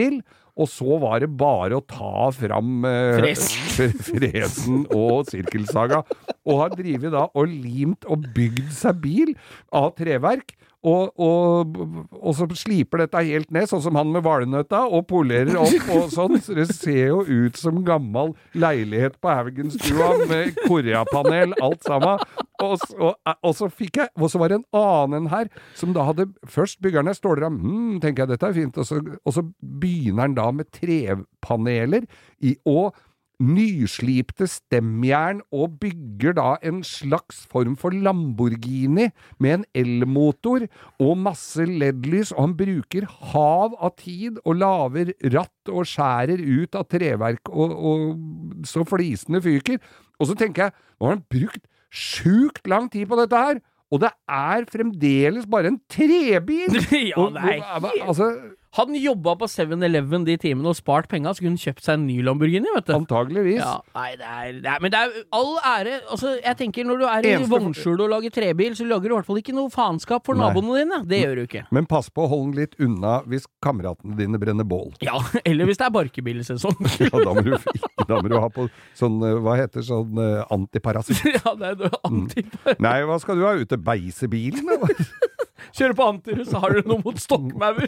[SPEAKER 2] og så var det bare å ta fram eh, fresen og sirkelsaga, og har drivet da og limt og bygd seg bil av treverk, og, og, og så sliper dette helt ned, sånn som han med valenøtta, og polerer opp og sånn, så det ser jo ut som gammel leilighet på Haugenstua med Korea-panel, alt sammen. Og, og, og så fikk jeg, og så var det en annen her, som da hadde, først byggerne ståler av, hm, tenker jeg, dette er fint, og så, og så begynner han da med trepaneler i, og nyslipte stemjern og bygger da en slags form for Lamborghini med en elmotor og masse L E D-lys, og han bruker hav av tid og laver ratt og skjærer ut av treverk og, og så flisene fyker. Og så tenker jeg, nå har han brukt sjukt lang tid på dette her, og det er fremdeles bare en trebil!
[SPEAKER 3] Ja, nei.
[SPEAKER 2] Altså,
[SPEAKER 3] hadde han jobbet på seven eleven de timene og spart penger, så kunne han kjøpt seg en ny Lamborghini, vet du.
[SPEAKER 2] Antageligvis.
[SPEAKER 3] Ja, nei, det er, det er, men det er all ære, altså, jeg tenker når du er i
[SPEAKER 2] Eneste-
[SPEAKER 3] vognskjul og lager trebil, så lager du i hvert fall ikke noe faenskap for
[SPEAKER 2] Nei.
[SPEAKER 3] naboene dine. Det gjør du ikke.
[SPEAKER 2] Men pass på å holde den litt unna hvis kameratene dine brenner bål.
[SPEAKER 3] Ja, eller hvis det er barkebilsesong.
[SPEAKER 2] Ja, da må du, ikke, da må du ha på sånn, eh, hva heter sånn uh, antiparasitt.
[SPEAKER 3] Ja, det er noe antipar.
[SPEAKER 2] Nei, hva skal du ha ute? Beisebilen, eller?
[SPEAKER 3] Kjører på antirus, så har du noe mot stokkmauer.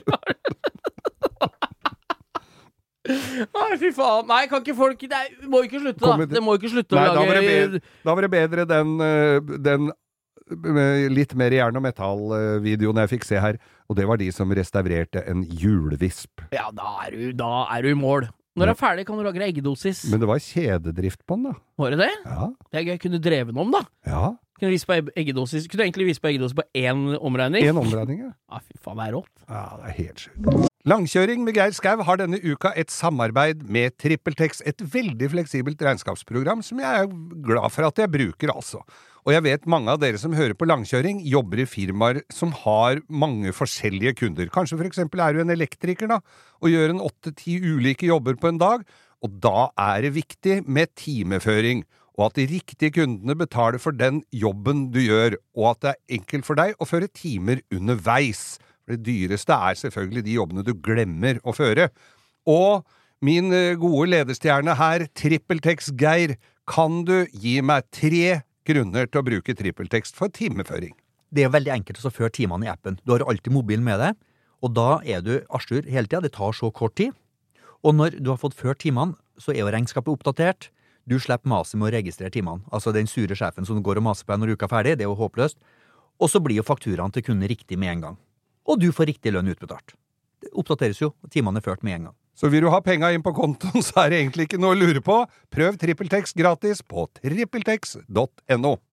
[SPEAKER 3] Nei, fy faen. Nei, kan ikke folk Det er, må ikke slutte, da.
[SPEAKER 2] Kommer til-
[SPEAKER 3] Det må ikke slutte
[SPEAKER 2] Nei,
[SPEAKER 3] å
[SPEAKER 2] da var det
[SPEAKER 3] lage
[SPEAKER 2] bedre, da var det bedre den, eh, den eh, litt mer jern- og metall-videoen jeg fikk se her, og det var de som restaurerte en hjulvisp.
[SPEAKER 3] Ja, da er du, da er du i mål. Når du er ferdig, kan du lage deg eggedosis.
[SPEAKER 2] Men det var kjededrift på den, da.
[SPEAKER 3] Var det det?
[SPEAKER 2] Ja,
[SPEAKER 3] Det er gøy. Kunne du drevet den om, da?
[SPEAKER 2] ja.
[SPEAKER 3] Kunne, vise på eggedosis. Kunne du egentlig vise på eggedosis på én omregning?
[SPEAKER 2] En omdreining, ja.
[SPEAKER 3] Ja, fy faen, det er rått.
[SPEAKER 2] Ja, det er helt sjukt. Langkjøring med Geir Skau har denne uka et samarbeid med TrippelTex, et veldig fleksibelt regnskapsprogram som jeg er glad for at jeg bruker, altså. Og jeg vet mange av dere som hører på langkjøring jobber i firmaer som har mange forskjellige kunder. Kanskje for eksempel er du en elektriker da, og gjør en åtte-ti ulike jobber på en dag, og da er det viktig med timeføring, og at de riktige kundene betaler for den jobben du gjør, og at det er enkelt for deg å føre timer underveis. For det dyreste er selvfølgelig de jobbene du glemmer å føre. Og min gode lederstjerne her, TrippelTex Geir, kan du gi meg tre grunner til å bruke TrippelTex for timeføring?
[SPEAKER 1] Det er veldig enkelt å føre timene i appen. Du har alltid mobilen med deg, og da er du arsur hele tiden. Det tar så kort tid. Og når du har fått ført timene, så er jo regnskapet oppdatert. Du slipper maset med å registrere timene. Altså den sure sjefen som går og maser på deg når uka er ferdig, det er jo håpløst. Og så blir jo fakturaen til kunden riktig med en gang. Og du får riktig lønn utbetalt. Det oppdateres jo, og timene er ført med en gang.
[SPEAKER 2] Så vil du ha penga inn på kontoen, så er det egentlig ikke noe å lure på. Prøv TrippelTex gratis på trippeltex punktum no.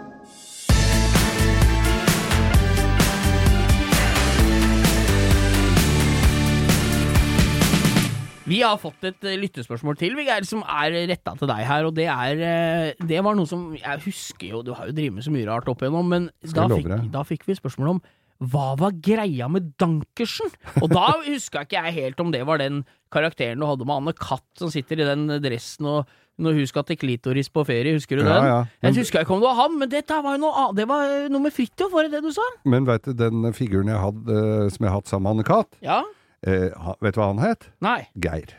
[SPEAKER 3] Vi har fått et uh, lyttespørsmål til, Viggeir, som er rettet til deg her, og det er uh, det var noe som, jeg husker jo, du har jo drivet med så mye rart opp igjennom, men da fikk, da fikk vi spørsmål om hva var greia med Dankersen? Og da husker ikke jeg helt om det var den karakteren du hadde med Anne Katt som sitter i den dressen og når hun skal til klitoris på ferie, husker du den?
[SPEAKER 2] Ja, ja. Men,
[SPEAKER 3] jeg husker ikke om det var han, men dette var jo noe annet, det var noe med Fritjof, var det det du sa?
[SPEAKER 2] men vet du, den figuren jeg hadde, som jeg har hatt sammen med Anne Katt,
[SPEAKER 3] Ja?
[SPEAKER 2] eh, ha- vet du hva han het?
[SPEAKER 3] Nei.
[SPEAKER 2] Geir.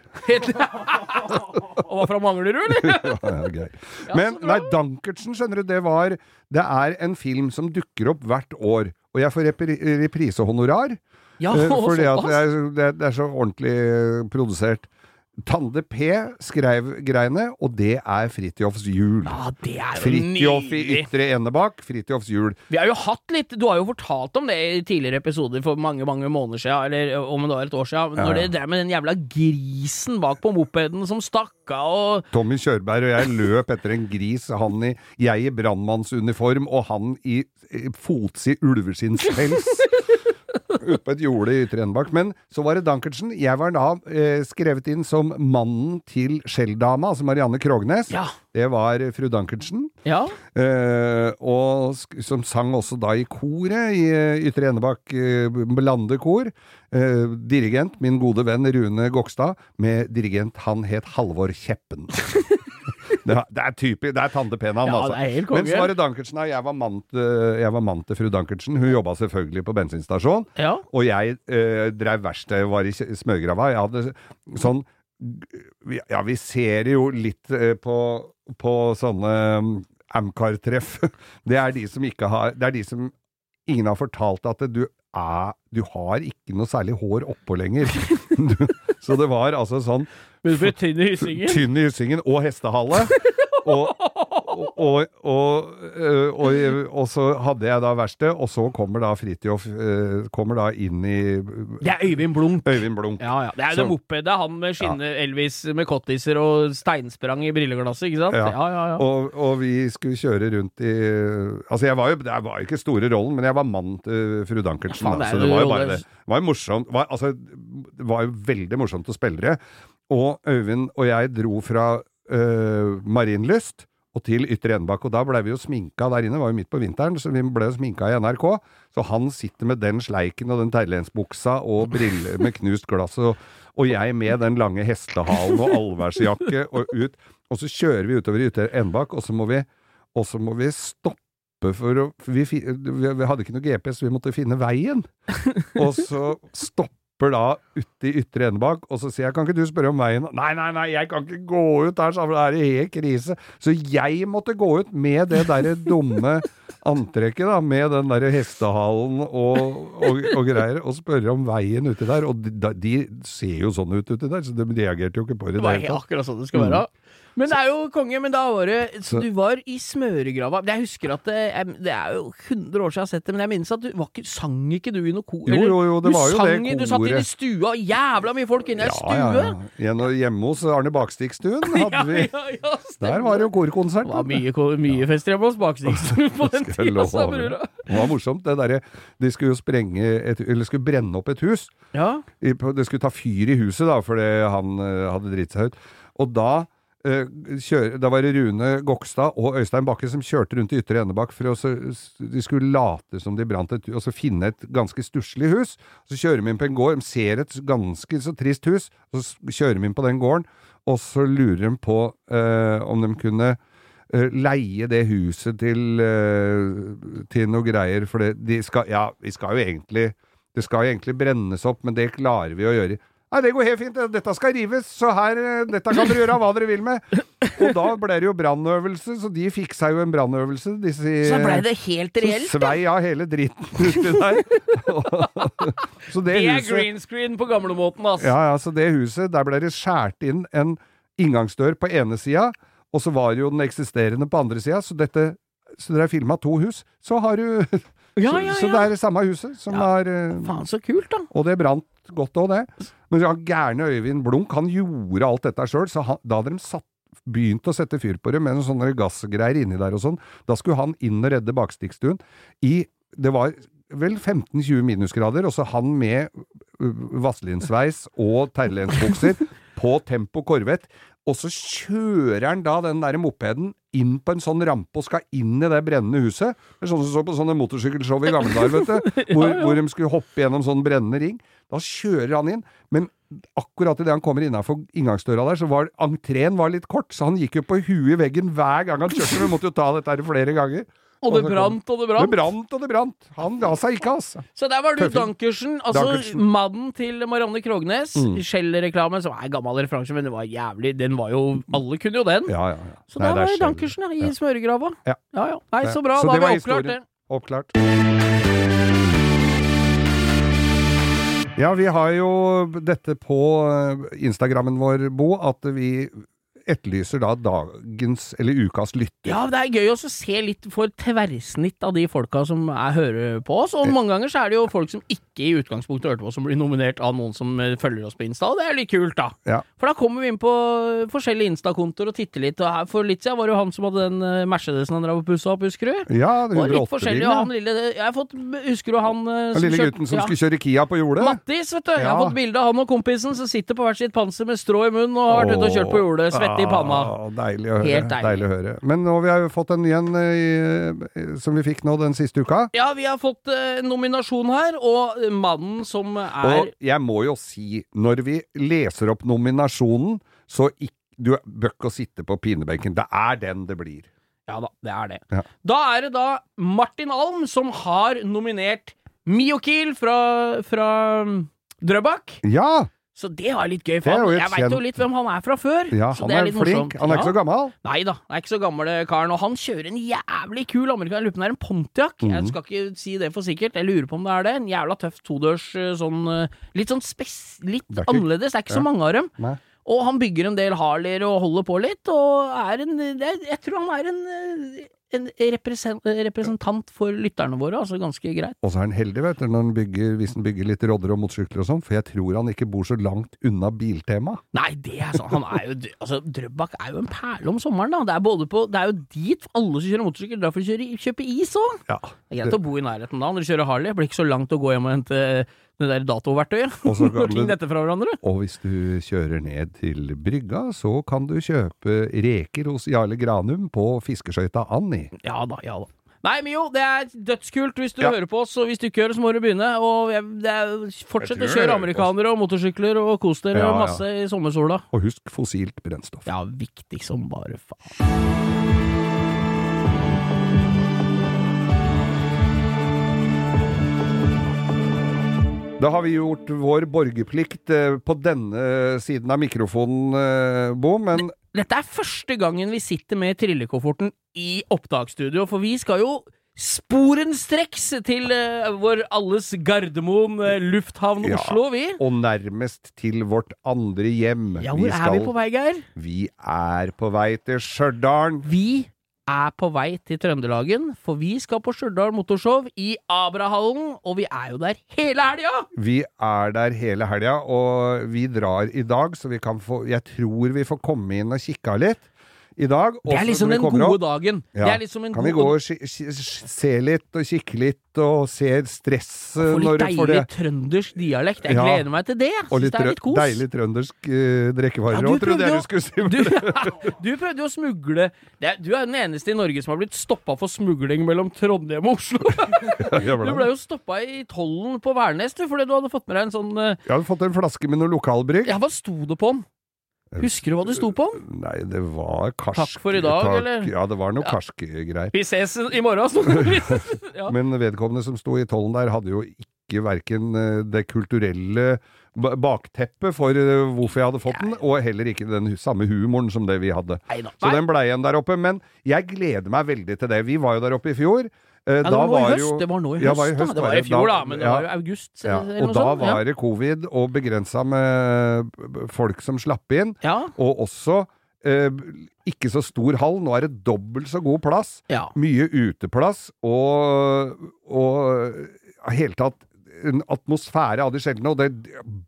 [SPEAKER 3] Og var fra Manglerud, eller?
[SPEAKER 2] Ja, ja, Geir.
[SPEAKER 3] Ja,
[SPEAKER 2] Men
[SPEAKER 3] så bra.
[SPEAKER 2] nei, Dankertsen, skjønner du, det var Det er en film som dukker opp hvert år, og jeg får repri reprisehonorar,
[SPEAKER 3] Ja,
[SPEAKER 2] eh, fordi at det
[SPEAKER 3] såpass.
[SPEAKER 2] er, det, er, det er så ordentlig eh, produsert. Tande P skrev greiene, og det er Fritjofs jul.
[SPEAKER 3] Ja, det er jo
[SPEAKER 2] Fritjof i
[SPEAKER 3] nydelig.
[SPEAKER 2] Ytre Enebakk, Fritjofs jul.
[SPEAKER 3] Vi har jo hatt litt, du har jo fortalt om det i tidligere episoder for mange, mange måneder siden, eller om det var et år siden,
[SPEAKER 2] Ja,
[SPEAKER 3] når
[SPEAKER 2] ja.
[SPEAKER 3] det der med den jævla grisen bak på mopeden som stakk av, og
[SPEAKER 2] Tommy Kjørberg og jeg løp etter en gris, han i, jeg i brannmannsuniform, og han i, i fotsid ulveskinnspels. Ute på et jorde i Ytre Enebakk. Men så var det Dankertsen. Jeg var da eh, skrevet inn som mannen til skjelldama, altså Marianne Krognes.
[SPEAKER 3] Ja.
[SPEAKER 2] Det var fru Dankertsen.
[SPEAKER 3] Ja,
[SPEAKER 2] Eh, og sk som sang også da i koret i eh, Ytre Enebakk eh, Blandekor. Eh, dirigent, min gode venn Rune Gokstad, med dirigent, han het Halvor Kjeppen. Det, det er typisk, det er tante Penan,
[SPEAKER 3] Ja,
[SPEAKER 2] altså.
[SPEAKER 3] det er helt konge.
[SPEAKER 2] Men så var det Dankertsen, da. Jeg var mann til, jeg var mann til fru Dankertsen. Hun jobbet selvfølgelig på bensinstasjon.
[SPEAKER 3] Ja.
[SPEAKER 2] Og jeg eh, drev verksted, var i smørgrava. Jeg hadde sånn, ja, vi ser jo litt eh, på, på sånne Amcar-treff. Det er de som ikke har, det er de som ingen har fortalt at du er, du har ikke noe særlig hår oppå lenger. Du, så det var altså sånn
[SPEAKER 3] Men du ble tynn i hyssingen?
[SPEAKER 2] Tynn i hyssingen og hestehale. Og, og, og, og, og, og så hadde jeg da verksted, og så kommer da Fritjof kommer da inn i
[SPEAKER 3] Det er Øyvind Blunk.
[SPEAKER 2] Øyvind Blunk.
[SPEAKER 3] Ja, ja. Det er jo
[SPEAKER 2] Så-
[SPEAKER 3] det moped. Det er han med skinne Elvis med kottiser og steinsprang i brilleglasset, ikke sant?
[SPEAKER 2] Ja.
[SPEAKER 3] Ja, ja, ja.
[SPEAKER 2] Og, og vi skulle kjøre rundt i Altså, jeg var jo Det var jo ikke store rollen, men jeg var mann til fru Dankertsen.
[SPEAKER 3] Ja, faen,
[SPEAKER 2] da,
[SPEAKER 3] det er
[SPEAKER 2] så det
[SPEAKER 3] jo
[SPEAKER 2] var jo
[SPEAKER 3] rolle.
[SPEAKER 2] bare det. Det var jo morsomt. Det var, altså, det var jo veldig morsomt å spille det. Og Øyvind og jeg dro fra øh, Marienlyst og til Ytre Enebakk, og da ble vi jo sminka der inne, det var jo midt på vinteren, så vi ble jo sminka i N R K, så han sitter med den sleiken og den terlensbuksa og briller med knust glass, og, og jeg med den lange hestehalen og allværsjakke og ut, og så kjører vi utover i Ytre Enebakk, og så må vi, og så må vi stoppe for å, for vi, fi- vi, vi hadde ikke noe G P S, vi måtte finne veien, og så stoppe da ute i Ytre Enebakk, og så sier jeg, kan ikke du spørre om veien? Nei, nei, nei, jeg kan ikke gå ut der, så er det helt krise. Så jeg måtte gå ut med det der dumme antrekket da, med den der hestehalen og, og, og greier, og spørre om veien ute der, og de, de ser jo sånn ut ute der, så de reagerte jo ikke på det.
[SPEAKER 3] Det var
[SPEAKER 2] der,
[SPEAKER 3] helt akkurat sånn det skal være. Men det er jo konge, men da var det så
[SPEAKER 2] Så-
[SPEAKER 3] du var i smøregrava. Jeg husker at det, jeg, det er jo hundre år siden jeg har sett det, men jeg minnes at du var ikke, sang ikke du i noe kor?
[SPEAKER 2] Jo, jo, jo, det
[SPEAKER 3] du
[SPEAKER 2] var jo
[SPEAKER 3] sang,
[SPEAKER 2] det
[SPEAKER 3] i- Du satt
[SPEAKER 2] koret.
[SPEAKER 3] inne i stua, jævla mye folk inne i
[SPEAKER 2] Ja,
[SPEAKER 3] stue.
[SPEAKER 2] ja, ja. Igjen, og hjemme hos Arne Bakstikstuen hadde vi,
[SPEAKER 3] ja, ja, stemmer.
[SPEAKER 2] der var det jo korkonsert.
[SPEAKER 3] Det var mye, ko- mye fester hjemme hos Bakstikstuen på den
[SPEAKER 2] Skal jeg
[SPEAKER 3] tida,
[SPEAKER 2] love
[SPEAKER 3] sa
[SPEAKER 2] deg.
[SPEAKER 3] brura.
[SPEAKER 2] Det var morsomt, det derre De skulle jo sprenge et, eller skulle brenne opp et hus.
[SPEAKER 3] Ja.
[SPEAKER 2] I, på, det skulle ta fyr i huset, da, fordi han eh, hadde dritt seg ut. Og da eh, kjøre, da var det Rune Gokstad og Øystein Bakke som kjørte rundt i Ytre Enebakk for å så, de skulle late som de brant et, og så finne et ganske stusslig hus. Så kjører de inn på en gård, de ser et ganske så trist hus, og så kjører de inn på den gården, og så lurer de på eh, om de kunne eh, leie det huset til, eh, til noe greier, for det, de skal, ja, vi skal jo egentlig, det skal jo egentlig brennes opp, men det klarer vi å gjøre. Nei, det går helt fint, dette skal rives, så her, eh, dette kan dere gjøre hva dere vil med. Og da ble det jo brannøvelse, så de fikk seg jo en brannøvelse. Disse,
[SPEAKER 3] Så ble det helt reelt.
[SPEAKER 2] så svei av hele dritten uti der. Så det,
[SPEAKER 3] Det er
[SPEAKER 2] huset,
[SPEAKER 3] green screen på gamlemåten, ass.
[SPEAKER 2] ja, ja, så det huset, der ble det skjært inn en inngangsdør på ene sida, og så var jo den eksisterende på andre sida, så dette, så dere har filmet to hus, så har du,
[SPEAKER 3] Ja,
[SPEAKER 2] så,
[SPEAKER 3] ja,
[SPEAKER 2] så
[SPEAKER 3] ja.
[SPEAKER 2] det er det samme huset som
[SPEAKER 3] Ja.
[SPEAKER 2] er, eh,
[SPEAKER 3] Faen, så kult, da.
[SPEAKER 2] og det brant godt også det. Men han gærne Øyvind Blunk, han gjorde alt dette selv, så han, da hadde de satt, begynt å sette fyr på det med noen sånne gassgreier inni der og sånn, da skulle han inn og redde Bakstikstuen i, det var vel femten til tjue minusgrader, og så han med uh, vasslinsveis og terlensbukser på Tempo Corvette, og så kjører han da den der mopeden inn på en sånn rampe og skal inn i det brennende huset. Det er sånn som så på sånne motorsykkelshow i gamle dager, vet du, hvor,
[SPEAKER 3] Ja, ja.
[SPEAKER 2] hvor de skulle hoppe gjennom sånn brennende ring. Da kjører han inn, men akkurat i det han kommer innenfor inngangsdøra der, så var entreen var litt kort, så han gikk jo på huet i veggen hver gang han kjørte. Vi måtte jo ta dette her flere ganger.
[SPEAKER 3] Og det brant, og det
[SPEAKER 2] Det
[SPEAKER 3] brant.
[SPEAKER 2] brant og det brant. Han ga seg ikke, altså.
[SPEAKER 3] Så der var du
[SPEAKER 2] Tøffing.
[SPEAKER 3] Dankersen, altså
[SPEAKER 2] Dankersen.
[SPEAKER 3] mannen til Marianne Krognes.
[SPEAKER 2] Mm.
[SPEAKER 3] Shell-reklame, som er gammel referanse, men det var jævlig, den var jo, alle kunne jo den.
[SPEAKER 2] Ja, ja, ja.
[SPEAKER 3] Så
[SPEAKER 2] Nei,
[SPEAKER 3] der
[SPEAKER 2] det er
[SPEAKER 3] var
[SPEAKER 2] Shell.
[SPEAKER 3] Dankersen, ja, i
[SPEAKER 2] Ja.
[SPEAKER 3] smøregrava.
[SPEAKER 2] Ja.
[SPEAKER 3] ja, ja. Nei,
[SPEAKER 2] Ja.
[SPEAKER 3] så bra,
[SPEAKER 2] Så
[SPEAKER 3] da
[SPEAKER 2] det
[SPEAKER 3] har
[SPEAKER 2] var
[SPEAKER 3] vi oppklart det.
[SPEAKER 2] historien. Oppklart. Ja, vi har jo dette på eh, Instagrammen vår, Bo, at vi etterlyser da dagens, eller ukas lytter.
[SPEAKER 3] Ja, det er gøy også å se litt for tverrsnitt av de folka som er, hører på oss, og mange ganger så er det jo folk som ikke i utgangspunktet hørte på oss, som blir nominert av noen som eh, følger oss på Insta, og det er litt kult da.
[SPEAKER 2] Ja.
[SPEAKER 3] For da kommer vi inn på forskjellige Insta-kontoer og titter litt, og her for litt siden var det jo han som hadde den eh, Mercedesen han drev og pusset opp, husker du?
[SPEAKER 2] Ja, det
[SPEAKER 3] Og litt
[SPEAKER 2] hundre og
[SPEAKER 3] forskjellig,
[SPEAKER 2] åtte-bilen.
[SPEAKER 3] og han lille, jeg har fått, husker du han eh,
[SPEAKER 2] Den lille
[SPEAKER 3] kjørte-
[SPEAKER 2] gutten som
[SPEAKER 3] ja.
[SPEAKER 2] skulle kjøre Kia på jordet.
[SPEAKER 3] Mattis, vet du, jeg har
[SPEAKER 2] Ja.
[SPEAKER 3] fått bilde av han og kompisen som sitter på hvert sitt panser med strå i munnen og har vært ute og kjørt på jordet, svette i panna.
[SPEAKER 2] Ah, deilig å høre.
[SPEAKER 3] Helt deilig.
[SPEAKER 2] deilig å høre. Men nå vi har jo fått en ny en eh, som vi fikk nå den siste uka.
[SPEAKER 3] Ja, vi har fått eh, nominasjon her, og eh, mannen som er
[SPEAKER 2] Og jeg må jo si, når vi leser opp nominasjonen, så ikk- du bør ikke å sitte på pinebenken. Det er den det blir.
[SPEAKER 3] Ja da, det er det.
[SPEAKER 2] Ja.
[SPEAKER 3] Da er det da Martin Alm som har nominert Miokil fra, fra Drøbak.
[SPEAKER 2] Ja!
[SPEAKER 3] Så det var litt gøy,
[SPEAKER 2] Det er
[SPEAKER 3] for
[SPEAKER 2] jo
[SPEAKER 3] han,
[SPEAKER 2] et
[SPEAKER 3] jeg vet jo
[SPEAKER 2] kjent-
[SPEAKER 3] litt hvem han er fra før.
[SPEAKER 2] Ja,
[SPEAKER 3] så
[SPEAKER 2] han
[SPEAKER 3] det
[SPEAKER 2] er,
[SPEAKER 3] litt
[SPEAKER 2] flink.
[SPEAKER 3] morsomt.
[SPEAKER 2] Han er ikke så
[SPEAKER 3] Ja.
[SPEAKER 2] gammel.
[SPEAKER 3] Nei da, han er ikke så gammel karen, og han kjører en jævlig kul amerikaner. Jeg lurer på om det er en Pontiac.
[SPEAKER 2] Mhm.
[SPEAKER 3] Jeg skal ikke si det for sikkert, jeg lurer på om det er det. En jævla tøff todørs, eh, sånn, eh, litt sånn spes... Litt
[SPEAKER 2] Det er ikke-
[SPEAKER 3] annerledes, det er ikke så
[SPEAKER 2] Ja.
[SPEAKER 3] mange av dem.
[SPEAKER 2] Nei.
[SPEAKER 3] Og han bygger en del Harleyer og holder på litt, og er en, det er, jeg tror han er en, eh, en represen, representant for lytterne våre, altså ganske greit.
[SPEAKER 2] Og så er han heldig, vet du, når han bygger, hvis han bygger litt rodder og motorsykler og sånn, for jeg tror han ikke bor så langt unna Biltema.
[SPEAKER 3] Nei, det er sånn, han er jo, altså Drøbak er jo en perle om sommeren da, det er både på, det er jo dit alle som kjører motorsykkel, drar for å kjøre, kjøpe is også.
[SPEAKER 2] Ja.
[SPEAKER 3] Det er greit å bo i nærheten da, når du kjører Harley, det blir ikke så langt å gå hjem og hente det der datoverktøyet,
[SPEAKER 2] Og så kan
[SPEAKER 3] og ting
[SPEAKER 2] du-
[SPEAKER 3] dette fra hverandre.
[SPEAKER 2] Og hvis du kjører ned til brygga, så kan du kjøpe reker hos Jarle Granum på fiskeskøyta Annie.
[SPEAKER 3] Ja da, ja da. Nei, Mio, det er dødskult hvis du
[SPEAKER 2] Ja.
[SPEAKER 3] hører på oss, og hvis du ikke gjør det, så må du begynne, og jeg, det er, fortsett
[SPEAKER 2] Jeg
[SPEAKER 3] å
[SPEAKER 2] tror
[SPEAKER 3] kjøre
[SPEAKER 2] jeg hører på
[SPEAKER 3] amerikanere og motorsykler og kos dere
[SPEAKER 2] Ja, ja.
[SPEAKER 3] masse i sommersola.
[SPEAKER 2] Og husk fossilt brennstoff.
[SPEAKER 3] Ja, viktig som bare faen.
[SPEAKER 2] Da har vi gjort vår borgerplikt eh, på denne siden av mikrofonen, eh, Bo, men
[SPEAKER 3] Dette er første gangen vi sitter med trillekofferten i opptaksstudio, for vi skal jo sporenstreks til uh, vår alles Gardermoen uh, lufthavn
[SPEAKER 2] Ja.
[SPEAKER 3] Oslo, vi.
[SPEAKER 2] og nærmest til vårt andre hjem.
[SPEAKER 3] Ja, hvor er vi på vei, Geir?
[SPEAKER 2] Vi er på vei til Stjørdal.
[SPEAKER 3] Vi er på vei til Trøndelagen, for vi skal på Stjørdal Motorshow i Abrahallen, og vi er jo der hele helga!
[SPEAKER 2] Vi er der hele helga, og vi drar i dag, så vi kan få Jeg tror vi får komme inn og kikke litt i dag.
[SPEAKER 3] Det er
[SPEAKER 2] også
[SPEAKER 3] liksom
[SPEAKER 2] når vi
[SPEAKER 3] den
[SPEAKER 2] kommer
[SPEAKER 3] gode
[SPEAKER 2] opp.
[SPEAKER 3] dagen.
[SPEAKER 2] Ja.
[SPEAKER 3] Det er liksom en
[SPEAKER 2] Kan vi
[SPEAKER 3] god
[SPEAKER 2] gå og ki- ki- se litt og kikke litt og se stress
[SPEAKER 3] Få
[SPEAKER 2] når
[SPEAKER 3] litt
[SPEAKER 2] du får
[SPEAKER 3] deilig
[SPEAKER 2] det.
[SPEAKER 3] trøndersk dialekt. Jeg
[SPEAKER 2] Ja.
[SPEAKER 3] gleder meg til det. Jeg
[SPEAKER 2] Og
[SPEAKER 3] synes
[SPEAKER 2] litt
[SPEAKER 3] det er
[SPEAKER 2] trø-
[SPEAKER 3] litt kos.
[SPEAKER 2] deilig trøndersk uh, drikkevarer
[SPEAKER 3] Ja, du
[SPEAKER 2] òg, trodde
[SPEAKER 3] prøvde
[SPEAKER 2] jeg
[SPEAKER 3] jo-
[SPEAKER 2] du skulle si.
[SPEAKER 3] Du, du prøvde jo å smugle det er, Du er den eneste i Norge som har blitt stoppa for smugling mellom Trondheim og Oslo.
[SPEAKER 2] Jeg
[SPEAKER 3] Du ble jo stoppa i tollen på Værnes du, fordi du hadde fått med deg en sånn eh,
[SPEAKER 2] hadde fått en flaske med noe lokalbrygg.
[SPEAKER 3] Ja, hva sto det på den? Husker du hva det sto på den?
[SPEAKER 2] Nei, det var karsk
[SPEAKER 3] Takk for i dag,
[SPEAKER 2] tak-
[SPEAKER 3] eller?
[SPEAKER 2] Ja, det var noe
[SPEAKER 3] Ja.
[SPEAKER 2] karske greier.
[SPEAKER 3] Vi ses i morgen, sto det. Ja.
[SPEAKER 2] Men vedkommende som sto i tollen der, hadde jo ikke verken eh, det kulturelle ba- bakteppet for eh, hvorfor jeg hadde fått den, og heller ikke den hu- samme humoren som det vi hadde.
[SPEAKER 3] Neida.
[SPEAKER 2] Så
[SPEAKER 3] Nei.
[SPEAKER 2] den blei igjen der oppe. Men jeg gleder meg veldig til det. Vi var jo der oppe i fjor. Eh,
[SPEAKER 3] Ja, det
[SPEAKER 2] da
[SPEAKER 3] var, i høst.
[SPEAKER 2] jo
[SPEAKER 3] Det var nå i høst,
[SPEAKER 2] Ja, var i
[SPEAKER 3] da.
[SPEAKER 2] høst,
[SPEAKER 3] Det
[SPEAKER 2] var
[SPEAKER 3] var i
[SPEAKER 2] det.
[SPEAKER 3] fjor, da,
[SPEAKER 2] Da-
[SPEAKER 3] men det
[SPEAKER 2] ja.
[SPEAKER 3] var jo august.
[SPEAKER 2] ja,
[SPEAKER 3] eller
[SPEAKER 2] og
[SPEAKER 3] noe
[SPEAKER 2] da
[SPEAKER 3] sånt.
[SPEAKER 2] var det covid og begrensa med b- folk som slapp inn,
[SPEAKER 3] Ja.
[SPEAKER 2] og også eh, ikke så stor hall. Nå er det dobbelt så god plass.
[SPEAKER 3] Ja.
[SPEAKER 2] Mye uteplass, og, og helt tatt en atmosfære av de sjeldne, og det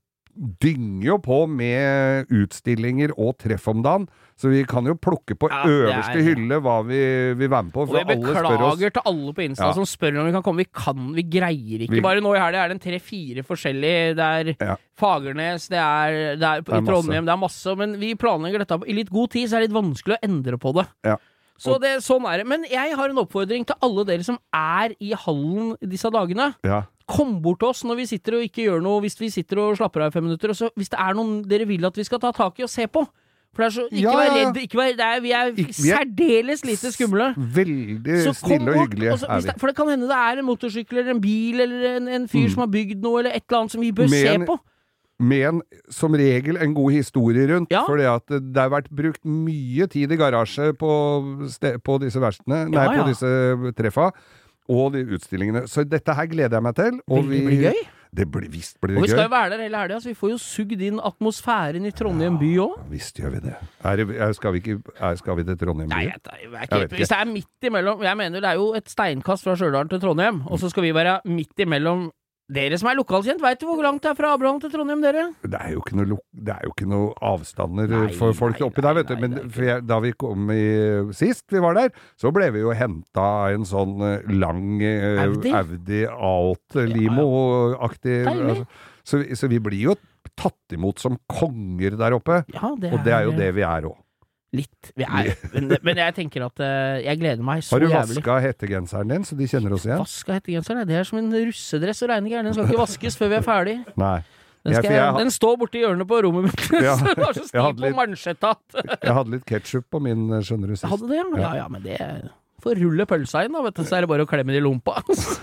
[SPEAKER 2] dynger jo på med utstillinger og treff om dagen, så vi kan jo plukke på
[SPEAKER 3] Ja, det er-
[SPEAKER 2] øverste hylle hva vi vil være med på,
[SPEAKER 3] Og
[SPEAKER 2] for
[SPEAKER 3] jeg
[SPEAKER 2] alle spør oss.
[SPEAKER 3] beklager til alle på Insta
[SPEAKER 2] Ja.
[SPEAKER 3] som spør om vi kan komme. Vi kan, vi greier ikke.
[SPEAKER 2] Vi-
[SPEAKER 3] Bare nå i helga er det en tre-fire forskjellige. Det er
[SPEAKER 2] Ja.
[SPEAKER 3] Fagernes, det er, det er,
[SPEAKER 2] Det er
[SPEAKER 3] i Trondheim, det er masse. Men vi planlegger dette i litt god tid, så er det litt vanskelig å endre på det.
[SPEAKER 2] Ja.
[SPEAKER 3] Så det, sånn er det. Men jeg har en oppfordring til alle dere som er i hallen disse dagene.
[SPEAKER 2] Ja.
[SPEAKER 3] Kom bort til oss når vi sitter og ikke gjør noe, hvis vi sitter og slapper av i fem minutter. Og så, hvis det er noen dere vil at vi skal ta tak i og se på. For det er så, ikke
[SPEAKER 2] Ja,
[SPEAKER 3] vær
[SPEAKER 2] ja, ja.
[SPEAKER 3] redd. Ikke vær, det er, vi er
[SPEAKER 2] Ikke- vi er-
[SPEAKER 3] særdeles lite skumle.
[SPEAKER 2] Veldig
[SPEAKER 3] Så kom
[SPEAKER 2] snille og
[SPEAKER 3] bort,
[SPEAKER 2] hyggelige
[SPEAKER 3] og så-
[SPEAKER 2] er
[SPEAKER 3] hvis
[SPEAKER 2] vi.
[SPEAKER 3] det, for det kan hende det er en motorsykkel eller en bil eller en, en fyr
[SPEAKER 2] Mm.
[SPEAKER 3] som har bygd noe, eller et eller annet som vi bør
[SPEAKER 2] Med
[SPEAKER 3] se
[SPEAKER 2] en-
[SPEAKER 3] på.
[SPEAKER 2] Med en, som regel en god historie rundt,
[SPEAKER 3] Ja.
[SPEAKER 2] fordi at det har vært brukt mye tid i garasje på, ste, på disse verkstedene, nei,
[SPEAKER 3] Ja, ja.
[SPEAKER 2] på disse treffa, og de utstillingene. Så dette her gleder jeg meg til. Og
[SPEAKER 3] Veldig
[SPEAKER 2] vi,
[SPEAKER 3] blir gøy.
[SPEAKER 2] Det blir visst blir
[SPEAKER 3] Og vi
[SPEAKER 2] det
[SPEAKER 3] skal
[SPEAKER 2] gøy.
[SPEAKER 3] jo være der hele helga, så vi får jo sugd inn atmosfæren i Trondheim by òg.
[SPEAKER 2] Visst gjør vi det. Er det er, skal, vi ikke, er, skal vi til Trondheim?
[SPEAKER 3] Nei,
[SPEAKER 2] by?
[SPEAKER 3] jeg, jeg, jeg,
[SPEAKER 2] Jeg vet ikke.
[SPEAKER 3] hvis det er midt imellom Jeg mener det er jo et steinkast fra Stjørdal til Trondheim, og så skal vi være midt imellom. Dere som er lokalkjent, veit du hvor langt det er fra Abraham til Trondheim, dere?
[SPEAKER 2] Det er jo ikke noe, lo- det er jo ikke noe avstander
[SPEAKER 3] Nei,
[SPEAKER 2] for folk
[SPEAKER 3] nei,
[SPEAKER 2] oppi der,
[SPEAKER 3] nei,
[SPEAKER 2] vet du.
[SPEAKER 3] nei,
[SPEAKER 2] Men
[SPEAKER 3] det er ikke
[SPEAKER 2] for jeg, da vi kom i, sist vi var der, så ble vi jo henta av en sånn eh, lang eh,
[SPEAKER 3] Audi?
[SPEAKER 2] Audi Alt Limo-aktig.
[SPEAKER 3] Deilig.
[SPEAKER 2] Altså. Så, vi- så vi blir jo tatt imot som konger der oppe.
[SPEAKER 3] Ja, det er,
[SPEAKER 2] Og det er jo det vi er òg.
[SPEAKER 3] Litt. Vi er, men, men jeg tenker at eh, jeg gleder meg så
[SPEAKER 2] Har du
[SPEAKER 3] jævlig.
[SPEAKER 2] vaska hettegenseren din, så de kjenner oss igjen?
[SPEAKER 3] Vaska hettegenseren? Det er som en russedress og reine gærne. Den skal ikke vaskes før vi er ferdig.
[SPEAKER 2] Nei.
[SPEAKER 3] Den, skal
[SPEAKER 2] Ja, for
[SPEAKER 3] jeg,
[SPEAKER 2] jeg har-
[SPEAKER 3] den står borte i hjørnet på rommet mitt.
[SPEAKER 2] Ja,
[SPEAKER 3] Så det var så
[SPEAKER 2] jeg
[SPEAKER 3] stiv
[SPEAKER 2] hadde
[SPEAKER 3] på
[SPEAKER 2] litt-
[SPEAKER 3] mansjetta.
[SPEAKER 2] Jeg hadde litt ketchup på min, skjønner du, sist.
[SPEAKER 3] Hadde det, ja? Ja, ja, men det får rulle pølsa inn, da, vet du. Så er det bare å klemme det i lompa.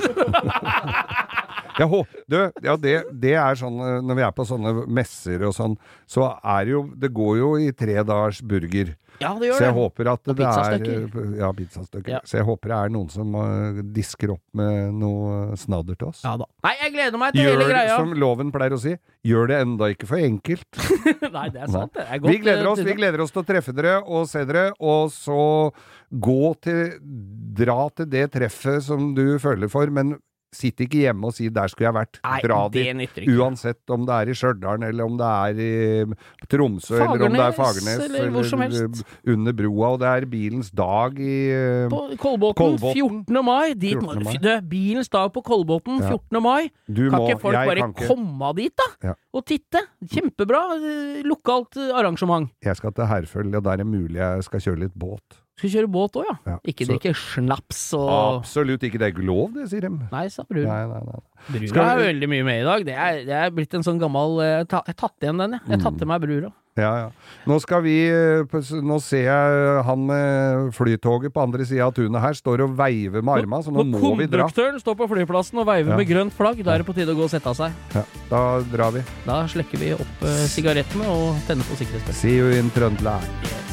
[SPEAKER 2] Jeg hå- du, ja, det, det er sånn, eh, når vi er på sånne messer og sånn, så er det jo, det går jo i tre dagers burger.
[SPEAKER 3] Ja, det gjør
[SPEAKER 2] Så jeg
[SPEAKER 3] det.
[SPEAKER 2] håper at
[SPEAKER 3] Og
[SPEAKER 2] det er
[SPEAKER 3] pizzastykker.
[SPEAKER 2] Ja, pizzastykker.
[SPEAKER 3] Ja.
[SPEAKER 2] Så jeg håper det er noen som eh, disker opp med noe snadder til oss.
[SPEAKER 3] Ja da. Nei, jeg gleder meg til
[SPEAKER 2] Gjør
[SPEAKER 3] hele
[SPEAKER 2] det,
[SPEAKER 3] greia.
[SPEAKER 2] som loven pleier å si, gjør det enda ikke for enkelt.
[SPEAKER 3] Nei, det er sant. Det er godt.
[SPEAKER 2] Vi gleder oss,
[SPEAKER 3] eh,
[SPEAKER 2] vi gleder oss til å treffe dere og se dere, og så gå til, dra til det treffet som du føler for, men sitt ikke hjemme og si der skulle jeg vært.
[SPEAKER 3] Nei,
[SPEAKER 2] Dra
[SPEAKER 3] det
[SPEAKER 2] dit.
[SPEAKER 3] nytter ikke.
[SPEAKER 2] Uansett om det er i Stjørdalen, eller om det er i Tromsø, eller om det er
[SPEAKER 3] Fagernes,
[SPEAKER 2] Fagernes,
[SPEAKER 3] eller hvor som helst.
[SPEAKER 2] under broa, og det er bilens dag i eh,
[SPEAKER 3] På Kolbotn,
[SPEAKER 2] Kolbotn.
[SPEAKER 3] fjortende mai. Dit må,
[SPEAKER 2] fjortende mai.
[SPEAKER 3] du, bilens dag på Kolbotn,
[SPEAKER 2] Ja.
[SPEAKER 3] fjortende mai.
[SPEAKER 2] Du
[SPEAKER 3] Kan
[SPEAKER 2] må-
[SPEAKER 3] ikke folk
[SPEAKER 2] jeg
[SPEAKER 3] bare
[SPEAKER 2] kan ikke.
[SPEAKER 3] komme dit, da?
[SPEAKER 2] Ja.
[SPEAKER 3] Og titte? Kjempebra. eh, Lokalt eh, arrangement.
[SPEAKER 2] Jeg skal til Herføl, og der er det mulig jeg skal kjøre litt båt.
[SPEAKER 3] Skal kjøre båt òg, ja.
[SPEAKER 2] Ja,
[SPEAKER 3] Ikke
[SPEAKER 2] så-
[SPEAKER 3] drikke snaps og
[SPEAKER 2] Absolutt ikke, det er ikke lov, det, sier de.
[SPEAKER 3] Nei, sa bror.
[SPEAKER 2] Nei, nei, nei.
[SPEAKER 3] Brura
[SPEAKER 2] Skal
[SPEAKER 3] er
[SPEAKER 2] vi-
[SPEAKER 3] veldig mye med i dag. Det er, det er blitt en sånn gammel eh, ta, Jeg har tatt igjen den, jeg. Jeg har tatt til meg brura.
[SPEAKER 2] Ja, ja. Nå skal vi eh, på- Nå ser jeg han med flytoget på andre sida av tunet her står og veiver med armene, så nå
[SPEAKER 3] Når
[SPEAKER 2] må vi dra.
[SPEAKER 3] konduktøren står på flyplassen og veiver
[SPEAKER 2] Ja.
[SPEAKER 3] med grønt flagg, da er det på tide å gå og sette seg.
[SPEAKER 2] Ja, da drar vi.
[SPEAKER 3] Da slekker vi opp eh, sigarettene og tenner på sikkerhetsbeltet.
[SPEAKER 2] See you in Trøndelag.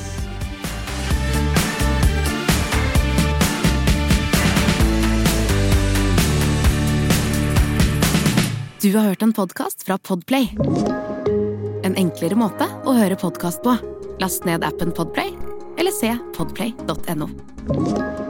[SPEAKER 4] Du har hørt en podcast fra Podplay. En enklere måte å høre podcast på. Last ned appen Podplay, eller se podplay punktum no.